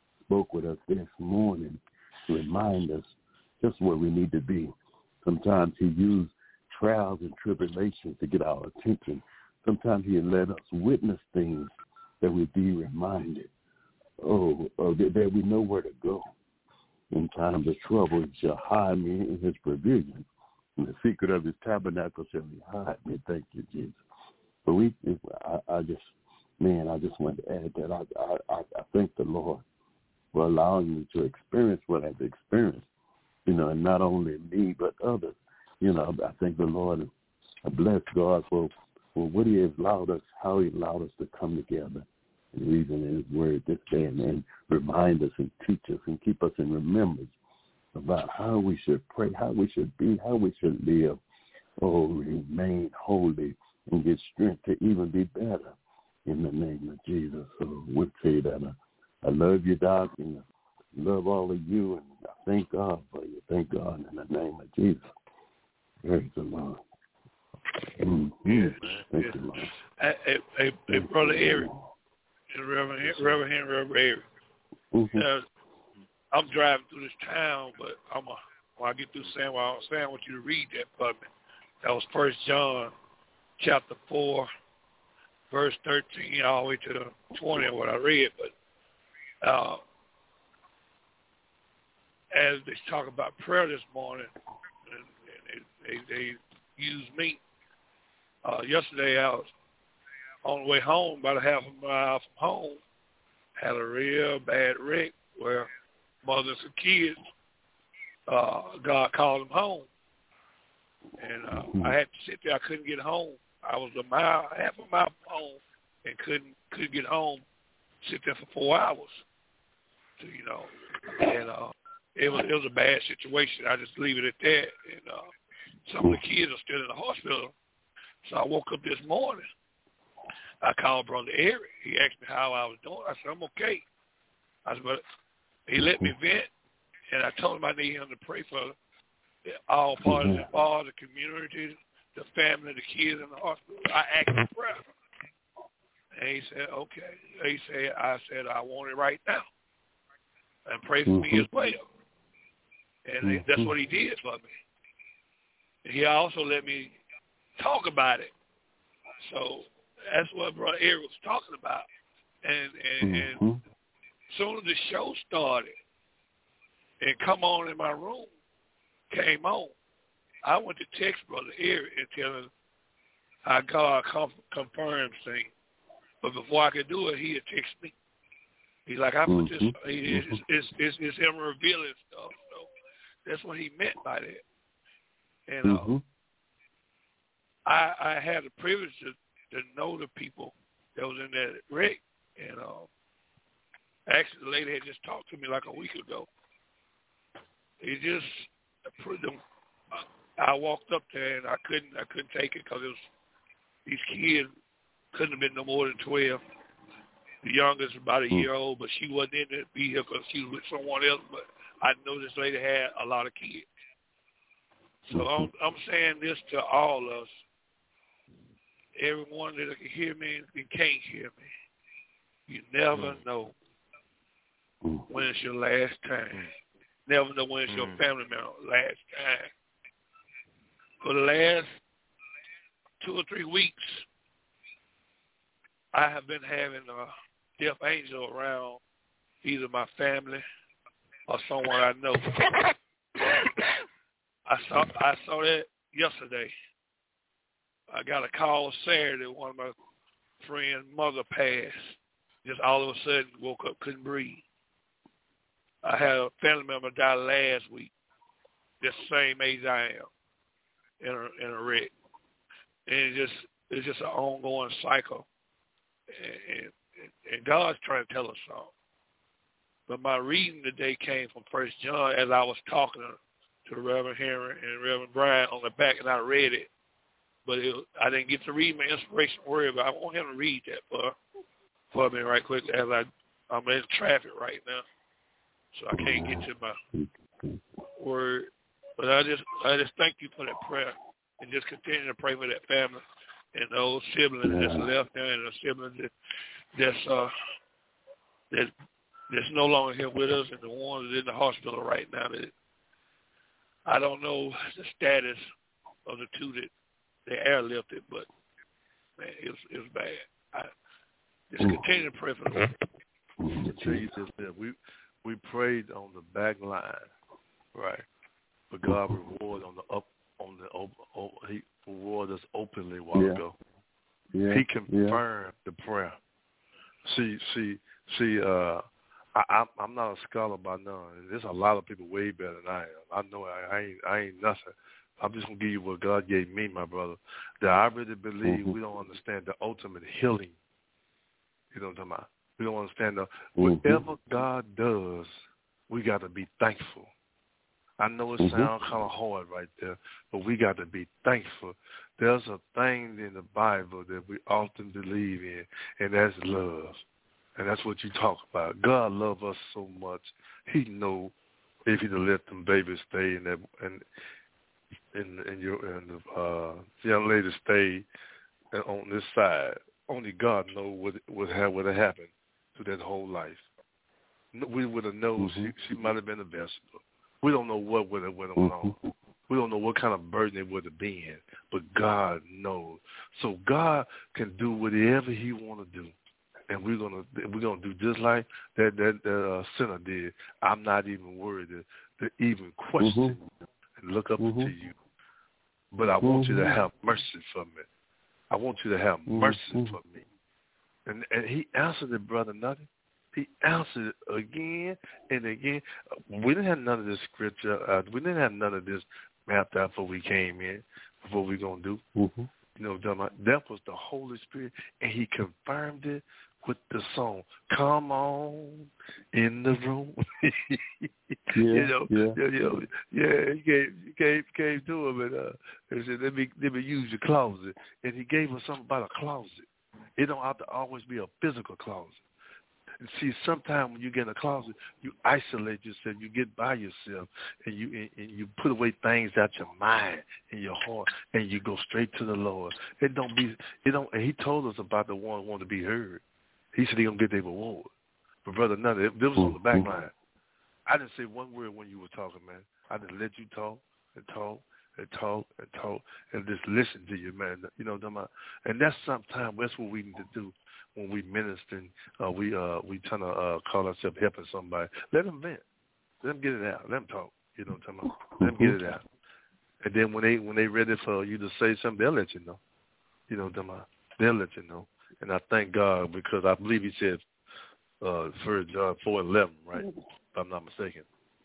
To remind us just where we need to be. Sometimes he used trials and tribulations to get our attention. Sometimes he let us witness things that we be reminded. That we know where to go. In times of trouble, he shall hide me in his provision. In the secret of his tabernacle shall he hide me. Thank you, Jesus. But I just want to add that I thank the Lord for allowing me to experience what I've experienced, and not only me, but others. I thank the Lord. I bless God for what he has allowed us, how he allowed us to come together and reason in his word this day and remind us and teach us and keep us in remembrance about how we should pray, how we should be, how we should live. Remain holy and get strength to even be better in the name of Jesus. So we'll say that I love you, Doc, and I love all of you, and I thank God for you. Thank God in the name of Jesus. Praise the Lord. Thank you, Lord. Hey, Brother Eric, Reverend Henry Eric. I'm driving through this town, but when I get through saying what I'm saying, I want you to read that for me. That was 1 John chapter 4, verse 13, all the way to the 20 of what I read. But as they talk about prayer this morning, and they used me. Yesterday I was on the way home, about a half a mile from home, had a real bad wreck where mothers and kids, God called them home. And I had to sit there. I couldn't get home. I was half a mile from home and couldn't get home, sit there for 4 hours. So, and it was a bad situation. I just leave it at that. And some of the kids are still in the hospital. So I woke up this morning. I called Brother Eric. He asked me how I was doing. I said, I'm okay. But he let me vent, and I told him I need him to pray for all parts of the community, the family, the kids in the hospital. I asked for prayer. And he said, okay. I said, I want it right now. And pray for me as well. And that's what he did for me. And he also let me talk about it. So that's what Brother Eric was talking about. And soon as the show started and Come On in My Room came on, I went to text Brother Eric and tell him how God confirmed things. But before I could do it, he had texted me. He's like, I put this, it's him revealing stuff. So that's what he meant by that. And I had the privilege to know the people that was in that wreck. And actually, the lady had just talked to me like a week ago. It just put them. I walked up there and I couldn't take it because it was these kids couldn't have been no more than 12. The youngest was about a year old, but she wasn't in the vehicle. She was with someone else. But I know this lady had a lot of kids. So I'm saying this to all of us. Everyone that can hear me and can't hear me. You never know when it's your last time. Never know when it's your family member last time. For the last 2 or 3 weeks, I have been having a death angel around either my family or someone I know. I saw that yesterday. I got a call Saturday. One of my friend's mother passed. Just all of a sudden woke up, couldn't breathe. I had a family member die last week, just the same age I am, in a wreck. And it's just an ongoing cycle, and God's trying to tell us something. But my reading today came from 1 John as I was talking to Reverend Henry and Reverend Brian on the back, and I read it. But I didn't get to read my inspiration word, but I want him to read that for me right quick as I'm in traffic right now, so I can't get to my word. But I just thank you for that prayer, and just continue to pray for that family and those siblings that's left there, and the siblings that's no longer here with us, and the ones that's in the hospital right now. That I don't know the status of the two that they airlifted, but man, it was bad. I just continue to pray for them. We prayed on the back line, right? But God rewarded He rewarded us openly a while ago. Yeah, he confirmed the prayer. See. I'm not a scholar by none. There's a lot of people way better than I am. I know I ain't nothing. I'm just gonna give you what God gave me, my brother. That I really believe we don't understand the ultimate healing. You know what I'm talking about? We don't understand whatever God does, we got to be thankful. I know it sounds kind of hard right there, but we got to be thankful. There's a thing in the Bible that we often believe in, and that's love. And that's what you talk about. God loves us so much. He know if He'd have let them babies stay and the young lady stay on this side. Only God knows what have happened to that whole life. We would have known she might have been a vegetable. We don't know what would have went on. We don't know what kind of burden it would have been, but God knows. So God can do whatever He want to do, and we're gonna do just like that sinner did. I'm not even worried to even question and look up to you, but I want you to have mercy for me. I want you to have mercy for me. And He answered it, Brother Nutty. He answered it again and again. We didn't have none of this scripture. We didn't have none of this mapped out before we came in, before we going to do. You know, that was the Holy Spirit, and He confirmed it with the song, Come On in the Room. He came to him and said, let me use your closet. And He gave us something about a closet. It don't have to always be a physical closet. And see, sometimes when you get in a closet, you isolate yourself, you get by yourself, and you put away things out your mind and your heart, and you go straight to the Lord. And He told us about the one who wanted to be heard. He said He gonna get their reward. But Brother Nutty, it was on the back line. I didn't say one word when you were talking, man. I just let you talk and talk and talk and talk and just listen to you, man. You know what I'm talking about? And that's sometimes that's what we need to do when we minister. We trying to call ourselves helping somebody. Let them vent. Let them get it out. Let them talk. You know what I'm talking about? Let them get it out. And then when they ready for you to say something, they'll let you know. You know what I'm talking about? They'll let you know. And I thank God because I believe He said 1 John 4:11, right? If I'm not mistaken.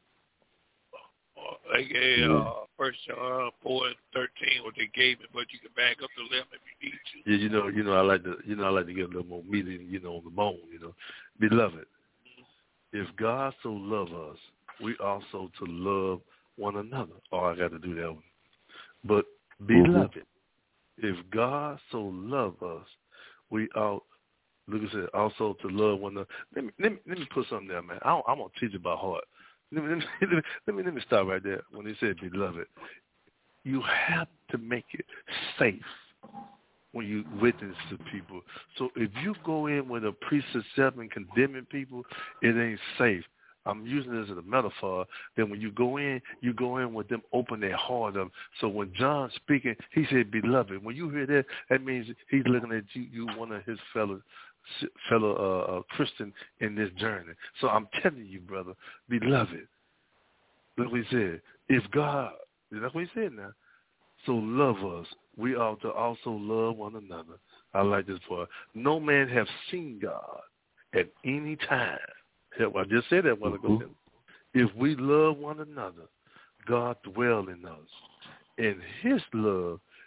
They gave 1 John 4:13 what they gave me, but you can back up the 11 if you need to. Yeah, I like to get a little more meat, on the bone. Beloved, if God so love us, we also to love one another. Oh, I got to do that one. But beloved, if God so love us, we ought, look at it, also to love one another. Let me put something there, man. I'm gonna teach about heart. Let me stop right there. When He said beloved, you have to make it safe when you witness to people. So if you go in with a preconcept and condemning people, it ain't safe. I'm using this as a metaphor. That when you go in with them open their heart up. So when John's speaking, he said, beloved. When you hear that means he's looking at you one of his fellow Christian in this journey. So I'm telling you, brother, beloved. Look what he said. If God, that's what he said now. So love us. We ought to also love one another. I like this part. No man have seen God at any time. I just said that a while ago. If we love one another, God dwells in us, and His love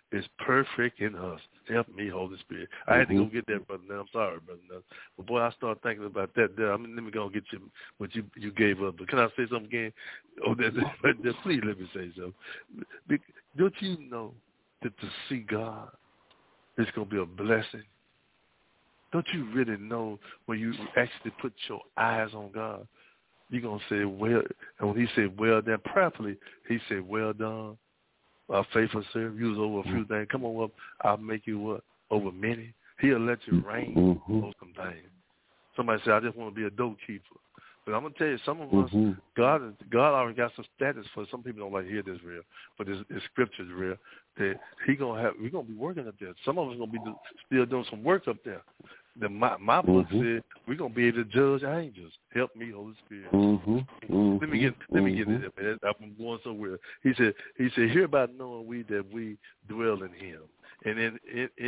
is perfect in us. Help me, Holy Spirit. I had to go get that, Brother Nell. I'm sorry, Brother Nell. But, boy, I started thinking about that there. Let me go and get you what you gave up. But can I say something again? Oh, please let me say something. Don't you know that to see God is going to be a blessing? Don't you really know when you actually put your eyes on God, you're going to say, well, and when he said, well done, prayerfully, he said, well done. Our faithful servant, you was over a few things. Come on up, I'll make you what? Over many. He'll let you reign over some things. Somebody said, I just want to be a doorkeeper. But I'm going to tell you, some of us, God already got some status for. Some people don't like to hear this real, but it's scriptures real. That we're going to be working up there. Some of us going to be still doing some work up there. My book said we're going to be able to judge angels. Help me, Holy Spirit. Let me get it. Man. I'm going somewhere. He said, hereby knowing we that we dwell in him. And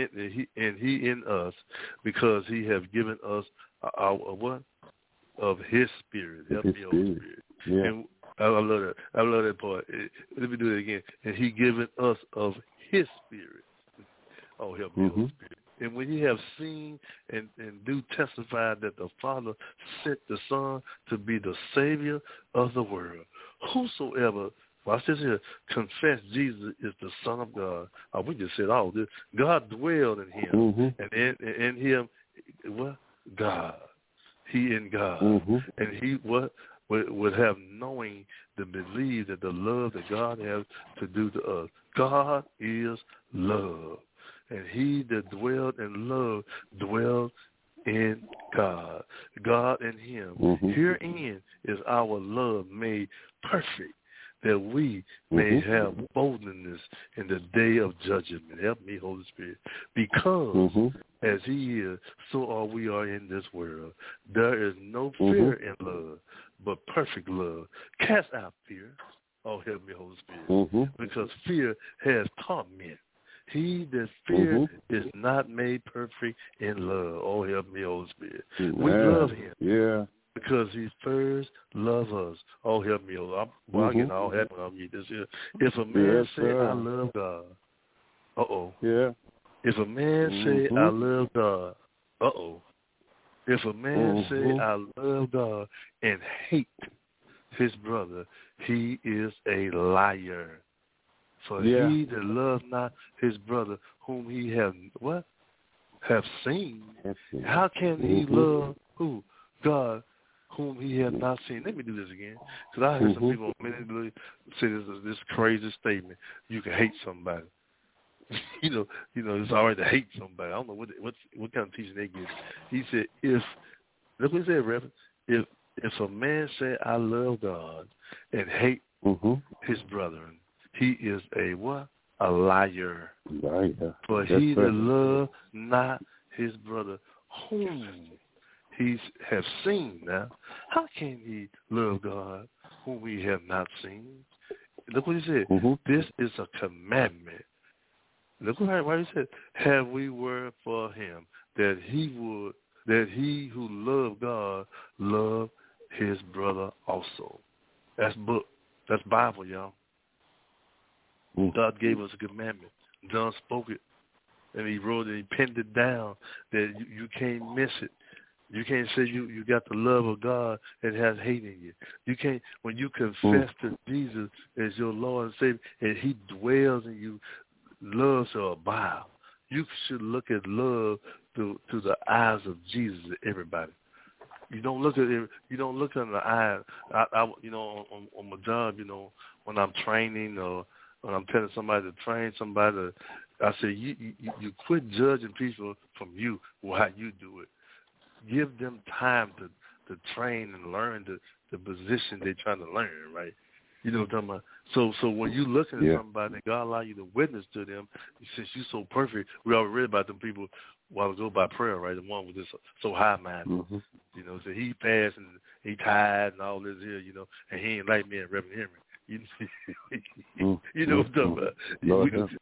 he in us, because he have given us our what? Of his spirit. Help me, Holy Spirit. Yeah. And I love that. I love that part. Let me do it again. And he given us of his spirit. Oh, help me, Holy Spirit. And when ye have seen and do testify that the Father sent the Son to be the Savior of the world, whosoever, watch this here, confess Jesus is the Son of God. Oh, we just said all this. God dwelled in him. And in him, what? God. He in God. And he what? Would have knowing to believe that the love that God has to do to us. God is love. And he that dwelled in love dwelled in God. God in him. Herein is our love made perfect, that we may have boldness in the day of judgment. Help me, Holy Spirit. Because as he is, so are we in this world. There is no fear in love, but perfect love. Cast out fear. Oh, help me, Holy Spirit. Because fear has torment. He that fear is not made perfect in love. Oh, help me, Holy Spirit. We love him. Yeah. Because he first loved us. Oh, help me, Holy Spirit. I get all happy when I read this here. If a man say, I love God. Yeah. If a man say, I love God. If a man say, I love God and hate his brother, he is a liar. For he that loved not his brother whom he have seen, how can he love who? God whom he has not seen. Let me do this again, because I heard some people say this crazy statement. You can hate somebody. you know, it's all right to hate somebody. I don't know what kind of teaching they get. He said, look what he said, Reverend. If a man say, I love God and hate his brethren, he is a what? A liar. For he that love not his brother whom he have seen. Now, how can he love God whom we have not seen? Look what he said. This is a commandment. Look what he said. Have we word for him that he who love God love his brother also. That's book. That's Bible, y'all. God gave us a commandment. John spoke it, and he wrote it, he penned it down, that you can't miss it. You can't say you got the love of God and has hate in you. You can't, when you confess to Jesus as your Lord and Savior, and he dwells in you, love shall abide. You should look at love through the eyes of Jesus to everybody. You don't look at it. You don't look in the eye. On my job, when I'm training or when I'm telling somebody to train somebody, I say you quit judging people from you or how you do it. Give them time to train and learn the position they're trying to learn, right? You know what I'm talking about? So when you looking at somebody, God allow you to witness to them, since you're so perfect, we already read about them people a while ago by prayer, right? The one with this so high-minded, so he passed and he tired and all this here, and he ain't like me and Reverend Henry. You know what I'm talking about?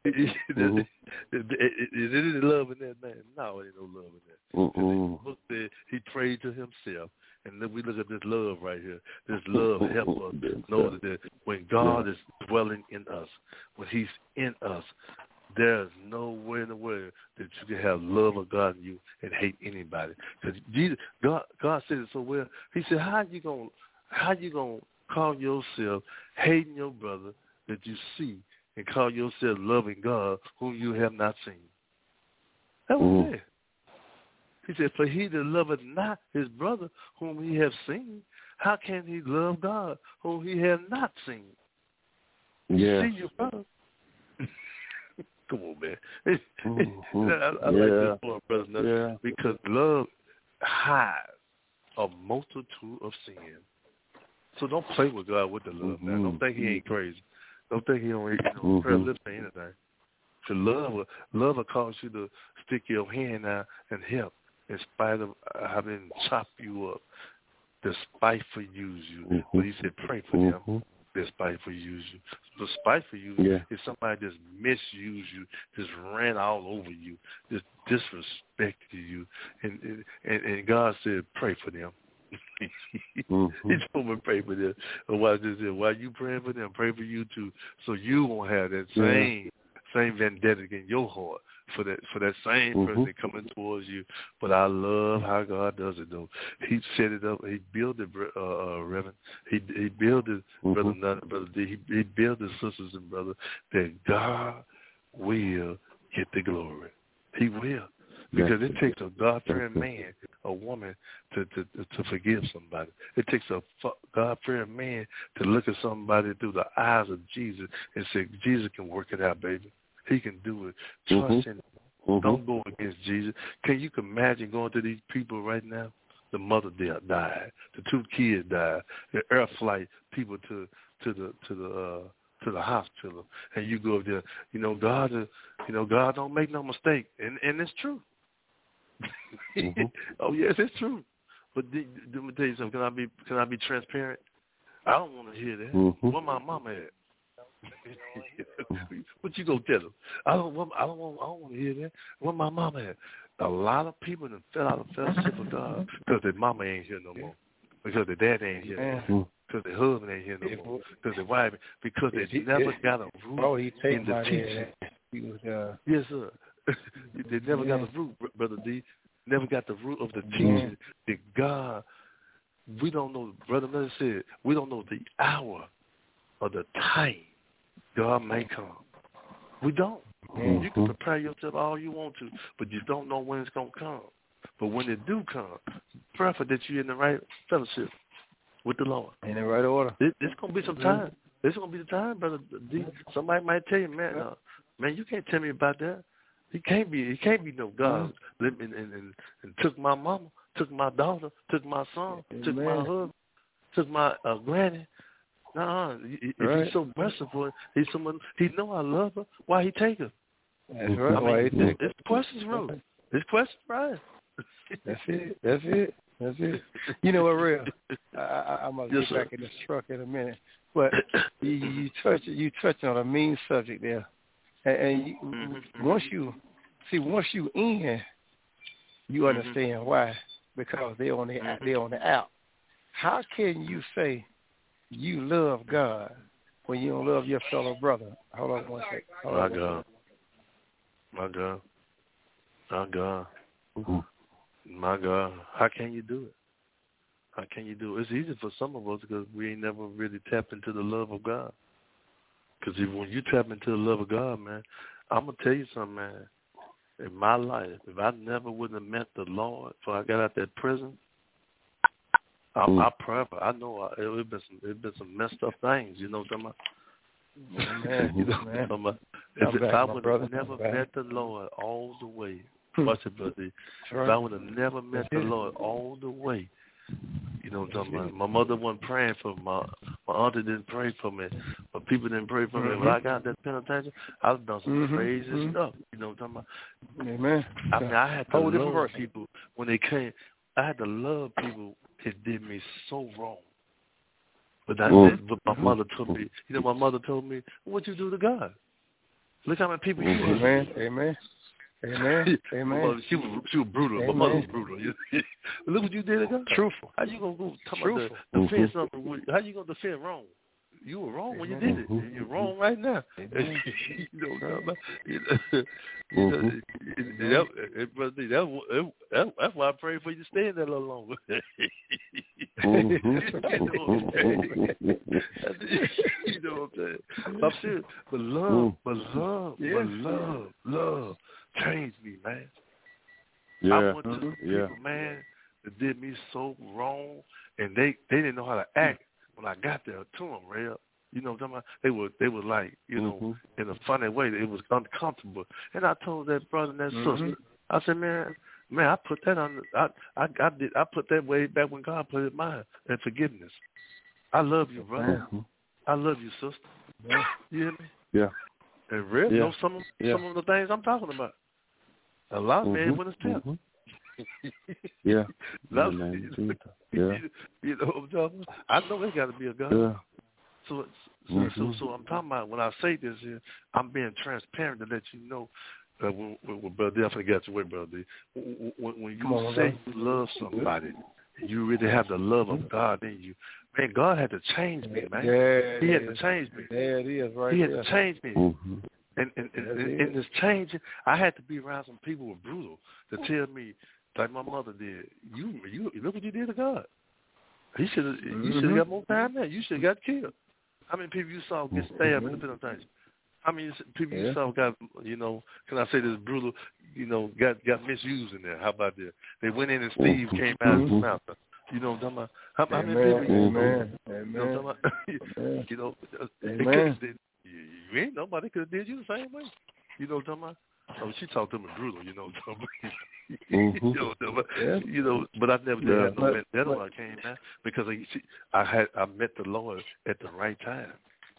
Is any love in that, man? No, ain't no love in that. The book said he prayed to himself. And then we look at this love right here. This love helps us know that when God is dwelling in us, when he's in us, There's no way in the world that you can have love of God in you and hate anybody. Because God said it so well. He said, how you gonna call yourself hating your brother that you see and call yourself loving God whom you have not seen? That was it. He said, for he that loveth not his brother whom he have seen, how can he love God whom he have not seen? Yeah. See your brother. Come on, man. I like this point, brother, because love hides a multitude of sin. So don't play with God with the love, man. Don't think he ain't crazy. Don't think he don't prayer lips or anything. To love will cause you to stick your hand out and help in spite of having chopped you up. Despiteful use you. But he said, pray for them. Despiteful use you. Despiteful use is somebody just misused you, just ran all over you, just disrespected you. And God said, pray for them. He told me pray for them. And while you praying for them, pray for you too, so you won't have that same vendetta in your heart for that same person coming towards you. But I love how God does it, though. He set it up. He built it, Reverend. He built it, Brother Nunn, Brother D. He built his sisters and brothers that God will get the glory. He will. Because it takes a God-fearing man, a woman, to forgive somebody. It takes a God-fearing man to look at somebody through the eyes of Jesus and say, Jesus can work it out, baby. He can do it. Trust in him. Don't go against Jesus. Can you imagine going to these people right now? The mother died. The 2 kids died. The air flight people to the hospital, and you go up there. God don't make no mistake, and it's true. Oh yes, it's true. But let me tell you something. Can I be transparent? I don't want to hear that. Where my mama at? What you gonna tell them? I don't want to hear that. Where my mama at? A lot of people that fell out of fellowship with God because their mama ain't here no more, because their dad ain't here no more, because their husband ain't here no more, because their wife, because they never got a root in the teaching. Yes, sir. They never got the root, Brother D. Never got the root of the teaching that God. We don't know. Brother Miller said we don't know the hour or the time God may come. We don't. You can prepare yourself all you want to, but you don't know when it's going to come. But when it do come, prefer that you're in the right fellowship with the Lord. In the right order. It's going to be some time. It's going to be the time, Brother D. Somebody might tell you, man, you can't tell me about that. He can't be no God. And took my mama, took my daughter, took my son, took my husband, took my granny. If he's so merciful, he's someone. He know I love her. Why he take her? That's right. It's questions, bro. It's questions, right? That's it. You know what, real? I'm gonna get back in this truck in a minute, but you touch on a mean subject there, and once you in, you understand why, because they're on the out. How can you say you love God when you don't love your fellow brother? Hold on one second. My God. How can you do it? It's easy for some of us because we ain't never really tapped into the love of God. Because when you tap into the love of God, man, I'm going to tell you something, man. In my life, if I never would have met the Lord before I got out that prison, I probably, I know it been some messed up things, you know what I'm talking about? If I would have never met the Lord all the way, watch it, brother. If I would have never met the Lord all the way, you know what I'm talking about? My mother wasn't praying for me. My auntie didn't pray for me. My people didn't pray for me. When I got that penitentiary, I've done some crazy stuff. You know what I'm talking about? Amen. I mean, I had to love people when they came. I had to love people that did me so wrong. But my mother told me, my mother told me, what you do to God? Look how many people you Amen. She was brutal. My mother was brutal. Look what you did to God. Truthful. How you gonna go talk about defend something? How you gonna defend wrong? you were wrong when you did it. And you're wrong right now. You know what I'm talking about? Brother D, that's why I pray for you to stay in there a little longer. You know what I'm saying? I'm serious. But love changed me, man. Yeah. I went to the people, man, that did me so wrong, and they didn't know how to act when I got there to them, Ray. You know what I'm talking about? They were like, you know, in a funny way. It was uncomfortable. And I told that brother and that sister, I said, man, I put that on. I put that way back when God put it in mine and forgiveness. I love you, brother. I love you, sister. Yeah. You hear me? Yeah. And Ray knows some of the things I'm talking about. A lot of men wouldn't tell. Yeah. You know what I'm talking about? I know there's got to be a God. Yeah. So I'm talking about when I say this here, I'm being transparent to let you know. When Brother D, I forgot your way, Brother D. When you say you love somebody, you really have the love of God in you. Man, God had to change me, man. He had to change me. There it is, right? He had to change me. And in this changing, I had to be around some people who were brutal to tell me, like my mother did, you look what you did to God. You should have got more time there. You should have got killed. How many people you saw get stabbed in the penitentiary? How many people you saw got, you know, can I say this brutal, you know, got misused in there? How about that? They went in and Steve came out of his mouth. You know what I'm talking about? How many people you know? You know what I'm talking about? You ain't nobody could have did you the same way. You know what I'm talking about? Oh, she talked to me brutal, you know what I'm talking about? You know, but I never did have no vendetta when I came back because I met the Lord at the right time.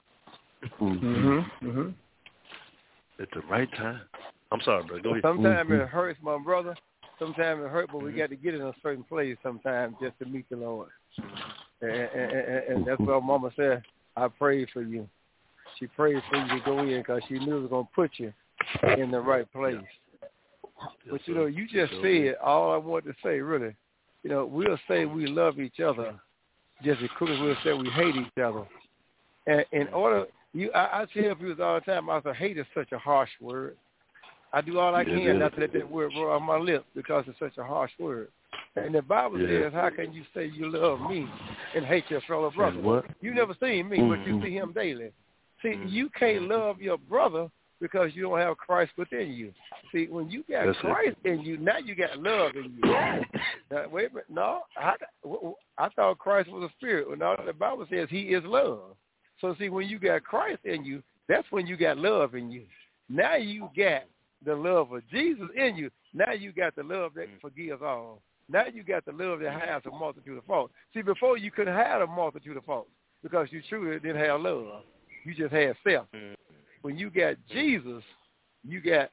At the right time. I'm sorry, bro. Go ahead. Sometimes it hurts, my brother. Sometimes it hurts, but we got to get in a certain place sometimes just to meet the Lord. And that's what Mama said. I prayed for you. She prayed for you to go in because she knew it was going to put you in the right place. But, you know, you just said all I wanted to say, really. You know, we'll say we love each other just as quick as we'll say we hate each other. And in order, I tell people all the time, I say hate is such a harsh word. I do all I can not to let that word roll off my lips because it's such a harsh word. And the Bible says, how can you say you love me and hate your fellow brother? You never seen me, but you see him daily. See, you can't love your brother because you don't have Christ within you. See, when you got Christ in you, now you got love in you. Now, wait a minute. No, I thought Christ was a spirit. Well, no, the Bible says he is love. So, see, when you got Christ in you, that's when you got love in you. Now you got the love of Jesus in you. Now you got the love that forgives all. Now you got the love that has a multitude of faults. See, before you couldn't have a multitude of faults because you truly didn't have love. You just had self. When you got Jesus, you got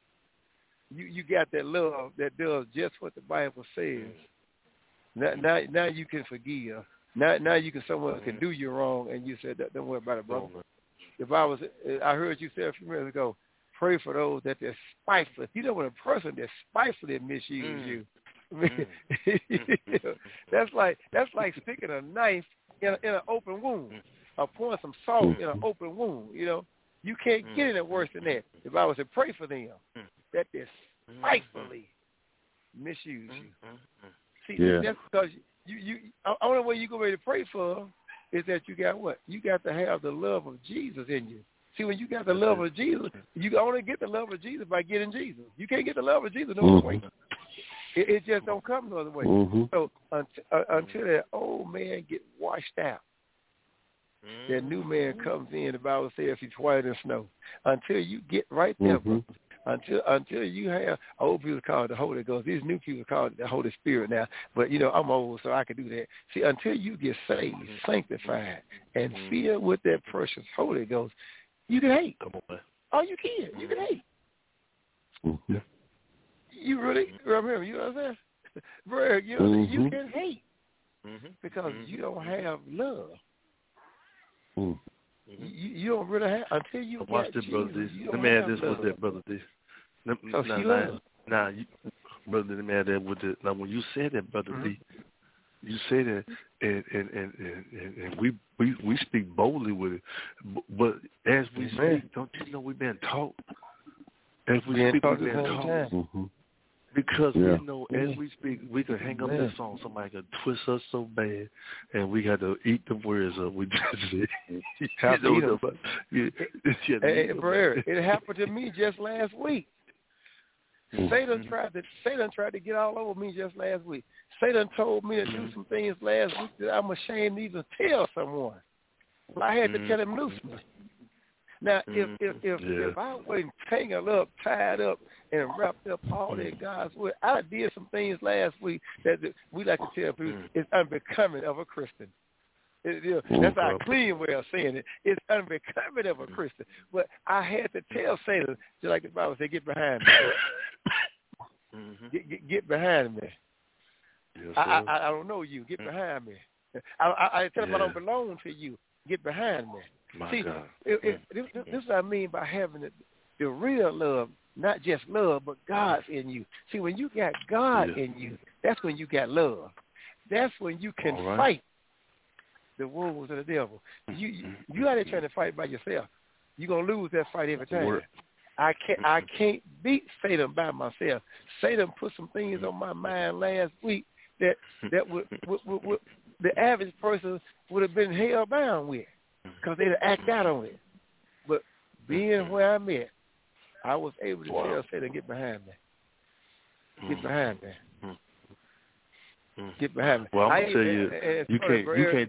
that love that does just what the Bible says. Now you can forgive. Now you can someone can do you wrong, and you said, "Don't worry about it, brother." The Bible. I heard you say a few minutes ago, pray for those that they're spiteful. You know, when a person that's spitefully misuse you, that's like sticking a knife in an open wound, or pouring some salt in an open wound. You know, you can't get any worse than that. The Bible said, pray for them that they spitefully misuse you. See, that's because you only way you go ready to pray for them is that you got what? You got to have the love of Jesus in you. See, when you got the love of Jesus, you only get the love of Jesus by getting Jesus. You can't get the love of Jesus no other way. It just don't come no other way. So until that old man get washed out, that new man comes in. The Bible says he's whiter than snow. Until you get right there, until you have, old people call it the Holy Ghost. These new people call it the Holy Spirit now. But, you know, I'm old, so I can do that. See, until you get saved, sanctified, and filled with that precious Holy Ghost, you can hate. Oh, you can. You can hate. You really, remember, you know what I'm saying? Bro, you can hate because you don't have love. You don't really have until you watch this, brother D. Let me add this with that, brother D. Now, brother, let me add that with it. Now, when you said that, brother D, you say that, and we speak boldly with it, but as we speak, don't you know we've been taught? As we speak, we've been taught. Mm-hmm. Because we know as we speak, we can hang up this song. Somebody can twist us so bad, and we got to eat the words up. We just have to eat them. Hey, Brother, it happened to me just last week. Satan tried to get all over me just last week. Satan told me to do some things last week that I'm ashamed to even tell someone. Well, I had to tell him loosely. Now, if I wasn't tangled up, tied up, and wrapped up all in God's word, I did some things last week that we like to tell people is unbecoming of a Christian. That's our clean way of saying it. It's unbecoming of a Christian. But I had to tell Satan, just like the Bible said, get behind me. Get behind me. Yes, I don't know you. Get behind me. I tell him I don't belong to you. Get behind me. See, this is what I mean by having the real love, not just love, but God's in you. See, when you got God in you, that's when you got love. That's when you can fight the wolves of the devil. You out there trying to fight by yourself. You're going to lose that fight every time. I can't beat Satan by myself. Satan put some things on my mind last week that would the average person would have been hell bound with, because they'd act out on it. But being where I'm at, I was able to tell Satan, get behind me. Get behind me. Get behind me. Well, I'm gonna tell you, you can't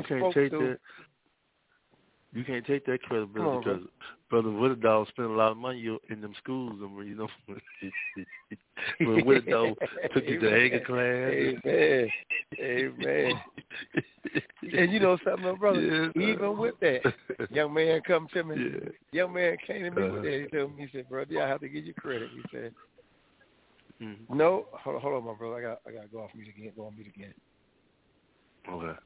take that credibility, because Brother Witterdog spent a lot of money in them schools, and you know, when Witterdog took you to Hager class. Amen. And you know something, my brother, even with that, young man come to me. Young man came to me with that. He told me, he said, brother, I have to give you credit. He said, no, hold on, my brother. I got to go off mute again. Go on mute again. Okay.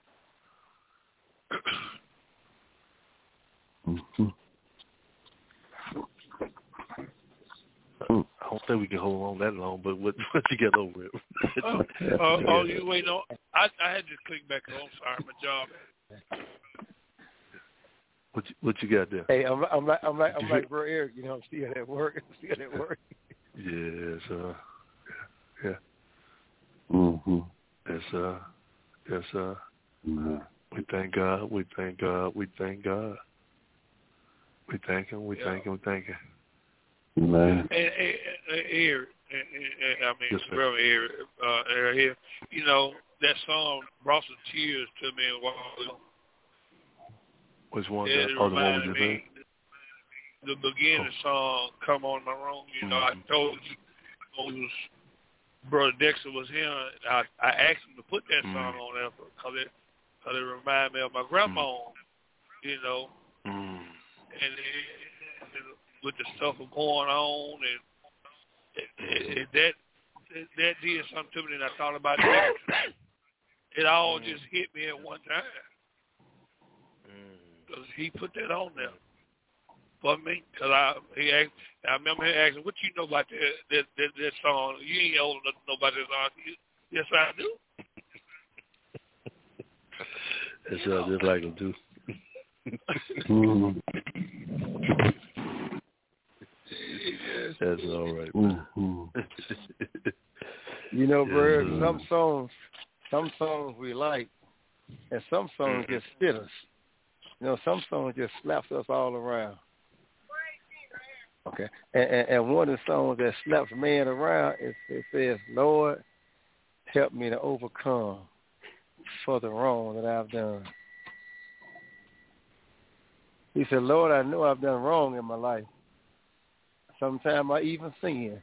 I don't think we can hold on that long, but once you get over it. You wait on. I had to click back on. Sorry, my job. What you got there? Hey, I'm like Bro Eric. You know, I'm still at work. Yes, yeah. Yes, sir. We thank God. We thank God. We thank God. We thank Him. We thank Him. We thank Him. Amen. Here, Brother Eric, here, you know, that song brought some tears to me a while ago. Which one? It reminded me, the beginning song, "Come On My Room." You know, I told you, Brother Dexter was here. I asked him to put that song on there because it reminded me of my grandma. You know, and with the stuff going on, and that did something to me, and I thought about it. It all just hit me at one time. Because he put that on there for me. Because I remember him asking, what you know about that song? You ain't old enough to know about that song. Yes, I do. That's just like him, too. That's all right. You know, bro, some songs we like, and some songs just fit us. You know, some songs just slaps us all around. Okay, and one of the songs that slaps man around, it says, "Lord, help me to overcome for the wrong that I've done." He said, "Lord, I know I've done wrong in my life. Sometimes I even sin."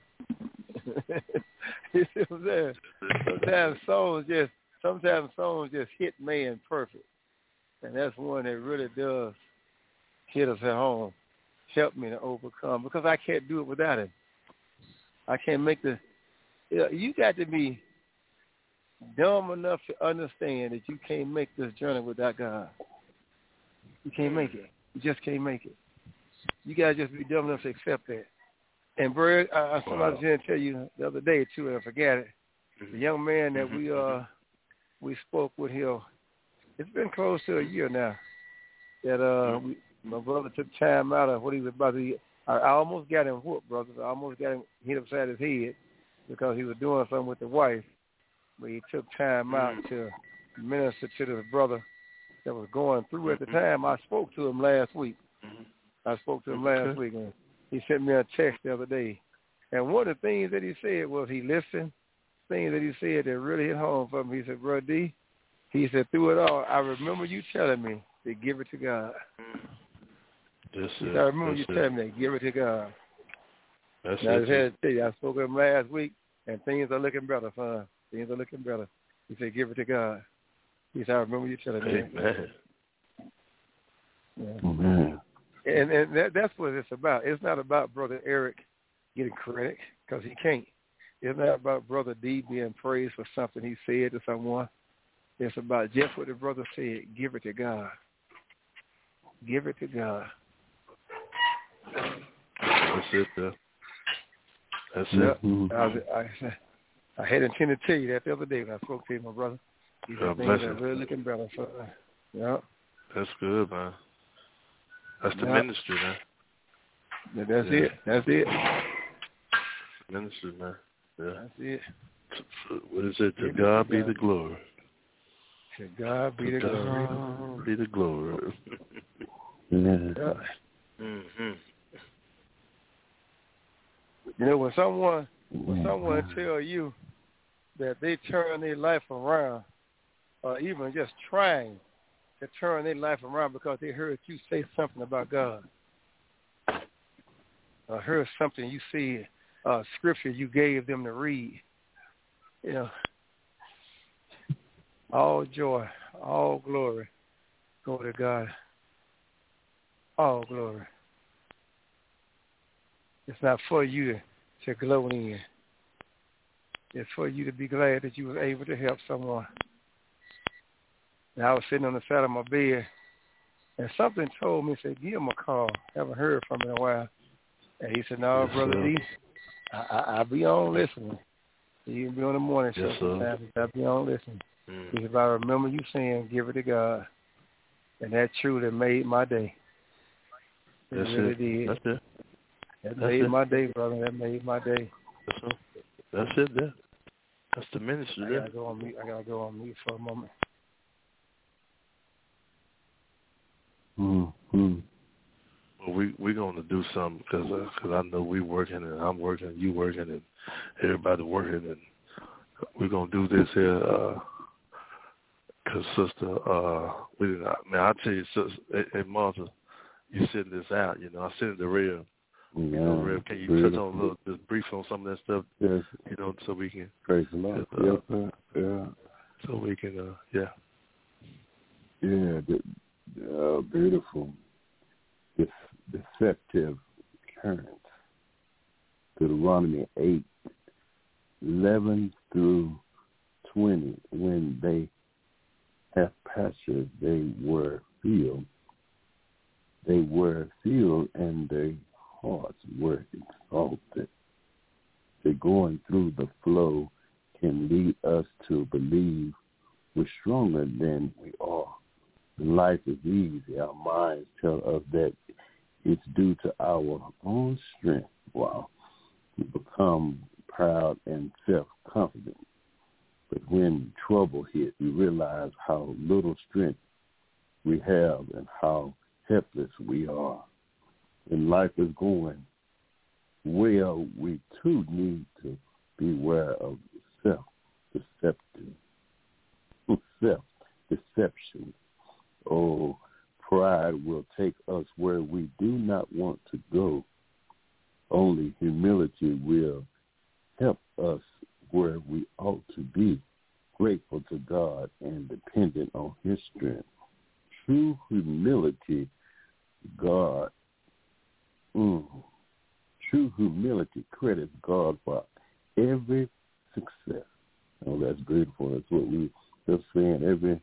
He said, sometimes songs just hit man perfect. And that's one that really does hit us at home. Help me to overcome, because I can't do it without him. I can't make you got to be dumb enough to understand that you can't make this journey without God. You can't make it. You just can't make it. You got to just be dumb enough to accept that. And, bro, somebody was going to tell you the other day, too, and I forgot it. The young man that we we spoke with him. It's been close to a year now that my brother took time out of what he was about to eat. I almost got him whooped, brothers. I almost got him hit upside his head because he was doing something with the wife. But he took time out to minister to the brother that was going through at the time. I spoke to him last week. And he sent me a text the other day. And one of the things that he said was he listened. Things that he said that really hit home for me. He said, Brother D, he said, through it all, I remember you telling me to give it to God. I remember you telling me to give it to God. I just had to tell you, I spoke to him last week, and things are looking better, son. Things are looking better. He said, give it to God. He said, I remember you telling me. Amen. Yeah. Amen. And that's what it's about. It's not about Brother Eric getting credit because he can't. It's not about Brother D being praised for something he said to someone. It's about just what the brother said. Give it to God. Give it to God. That's it, though. That's it. Mm-hmm. I had intended to tell you that the other day when I spoke to you, my brother. He said things are really looking better. So, yeah. That's good, man. That's the ministry, man. That's it. That's it. Ministry, man. Yeah. That's it. What is it? To God be the glory. To God be the glory. God be the glory. Yeah. Mm-hmm. You know, when someone tell you that they turn their life around, or even just trying to turn their life around because they heard you say something about God, or heard something you see, scripture you gave them to read, you know, all joy, all glory go to God. All glory. It's not for you to gloat in. It's for you to be glad that you were able to help someone. And I was sitting on the side of my bed, and something told me, said, give him a call. Haven't heard from him in a while. And he said, no, Brother D, I'll be on listening. You can be on the morning show sometimes. I'll be on listening. He said, if I remember you saying, give it to God. And that truly made my day. It really did. That's it. That made my day, brother. That made my day. That's it there. That's the ministry there. I gotta go on mute for a moment. Mm-hmm. Well, we're going to do something because I know we working and I'm working, you working, and everybody working, and we're going to do this here because, sister, I'll tell you, sister, and Martha, you sending this out, you know, I sent it to Rev. Yeah, Rev, can you touch on a little, just brief on some of that stuff? Yes. You know, so we can. Praise the Lord. Yes, sir. Yeah. So we can, Yeah, beautiful, deceptive currents. Deuteronomy 8:11 through 20. When they have pastures, they were filled. They were filled, and their hearts were exalted. The going through the flow can lead us to believe we're stronger than we are. Life is easy. Our minds tell us that it's due to our own strength. Wow. We become proud and self-confident. But when trouble hits, we realize how little strength we have and how helpless we are. When life is going well, we too need to beware of self-deception. Oh, pride will take us where we do not want to go. Only humility will help us where we ought to be, grateful to God and dependent on His strength. True humility, True humility credits God for every success. Oh, that's beautiful. That's what we just saying.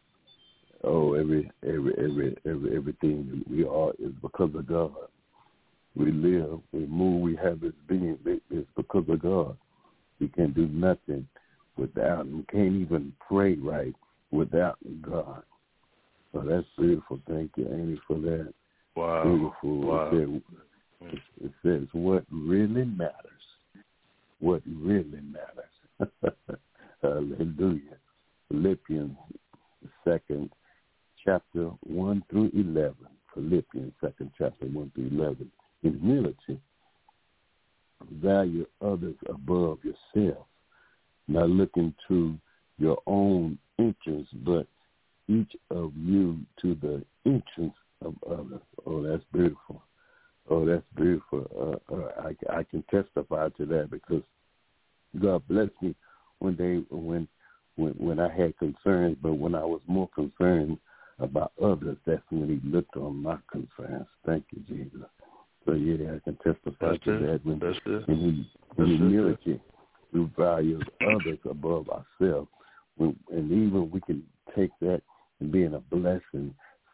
Everything we are is because of God. We live, we move, we have this being. It's because of God. We can't do nothing without Him. We can't even pray right without God. So that's beautiful. Thank you, Amy, for that. Wow. Beautiful. Wow. It says what really matters. What really matters. Hallelujah. Philippians 2nd chapter 1 through 11. Philippians 2nd chapter 1 through 11. In humility, value others above yourself, not looking to your own interests, but each of you to the interests of others. Oh, that's beautiful. Oh, that's beautiful. I can testify to that because God blessed me one day when I had concerns, but when I was more concerned about others, that's when He looked on my concerns. Thank you, Jesus. So yeah, I can testify to that. In humility, we value others above ourselves, and even we can take that and being a blessing,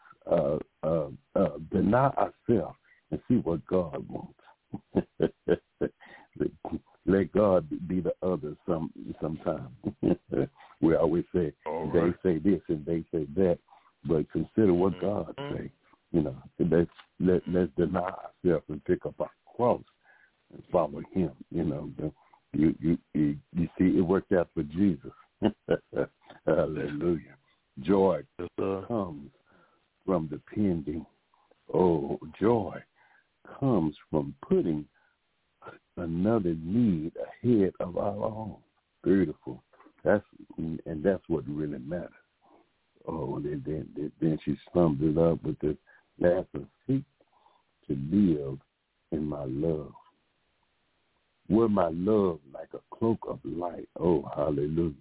deny ourselves and see what God wants. Let God be the other sometimes. We always say, they say this and they say that, but consider what God say. You know, let's deny ourselves and pick up our cross and follow Him. You know, you see, it worked out for Jesus. Hallelujah. Joy comes from depending. Oh, joy comes from putting another need ahead of our own. Beautiful. That's what really matters. Oh, then she summed it up with the last one: seek to live in my love. Wear my love like a cloak of light. Oh, hallelujah.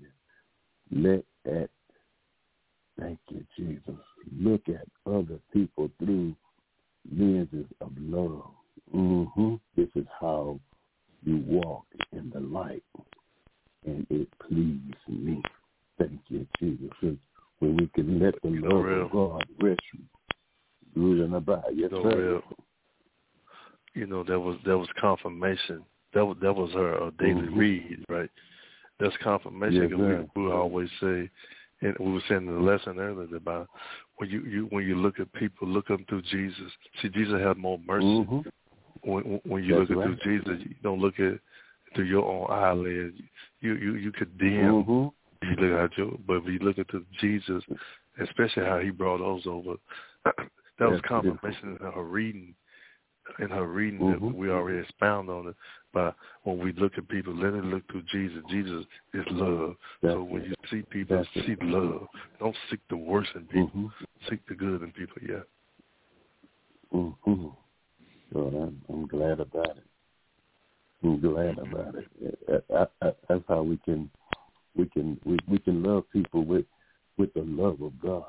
Thank you, Jesus. Look at other people through lenses of love. Mm-hmm. This is how you walk in the light, and it pleases me. Thank you, Jesus. When we can let the love of God rest through and about. Yes, sir. You know, that was confirmation. That was her daily read, right? That's confirmation. Yes, we always say, and we were saying in the lesson earlier about when you look at people, look them through Jesus. See, Jesus had more mercy. Mm-hmm. When you look at through Jesus, you don't look at through your own eyelids. You condemn. Mm-hmm. You look at but if you look at through Jesus, especially how He brought those over, that was confirmation in her reading. That we already expound on it. But when we look at people, let it look through Jesus. Jesus is love. So when you see people, see love. Don't seek the worst in people. Mm-hmm. Seek the good in people. Yeah. Mm-hmm. So I'm glad about it. I'm glad about it. That's how we can love people with the love of God.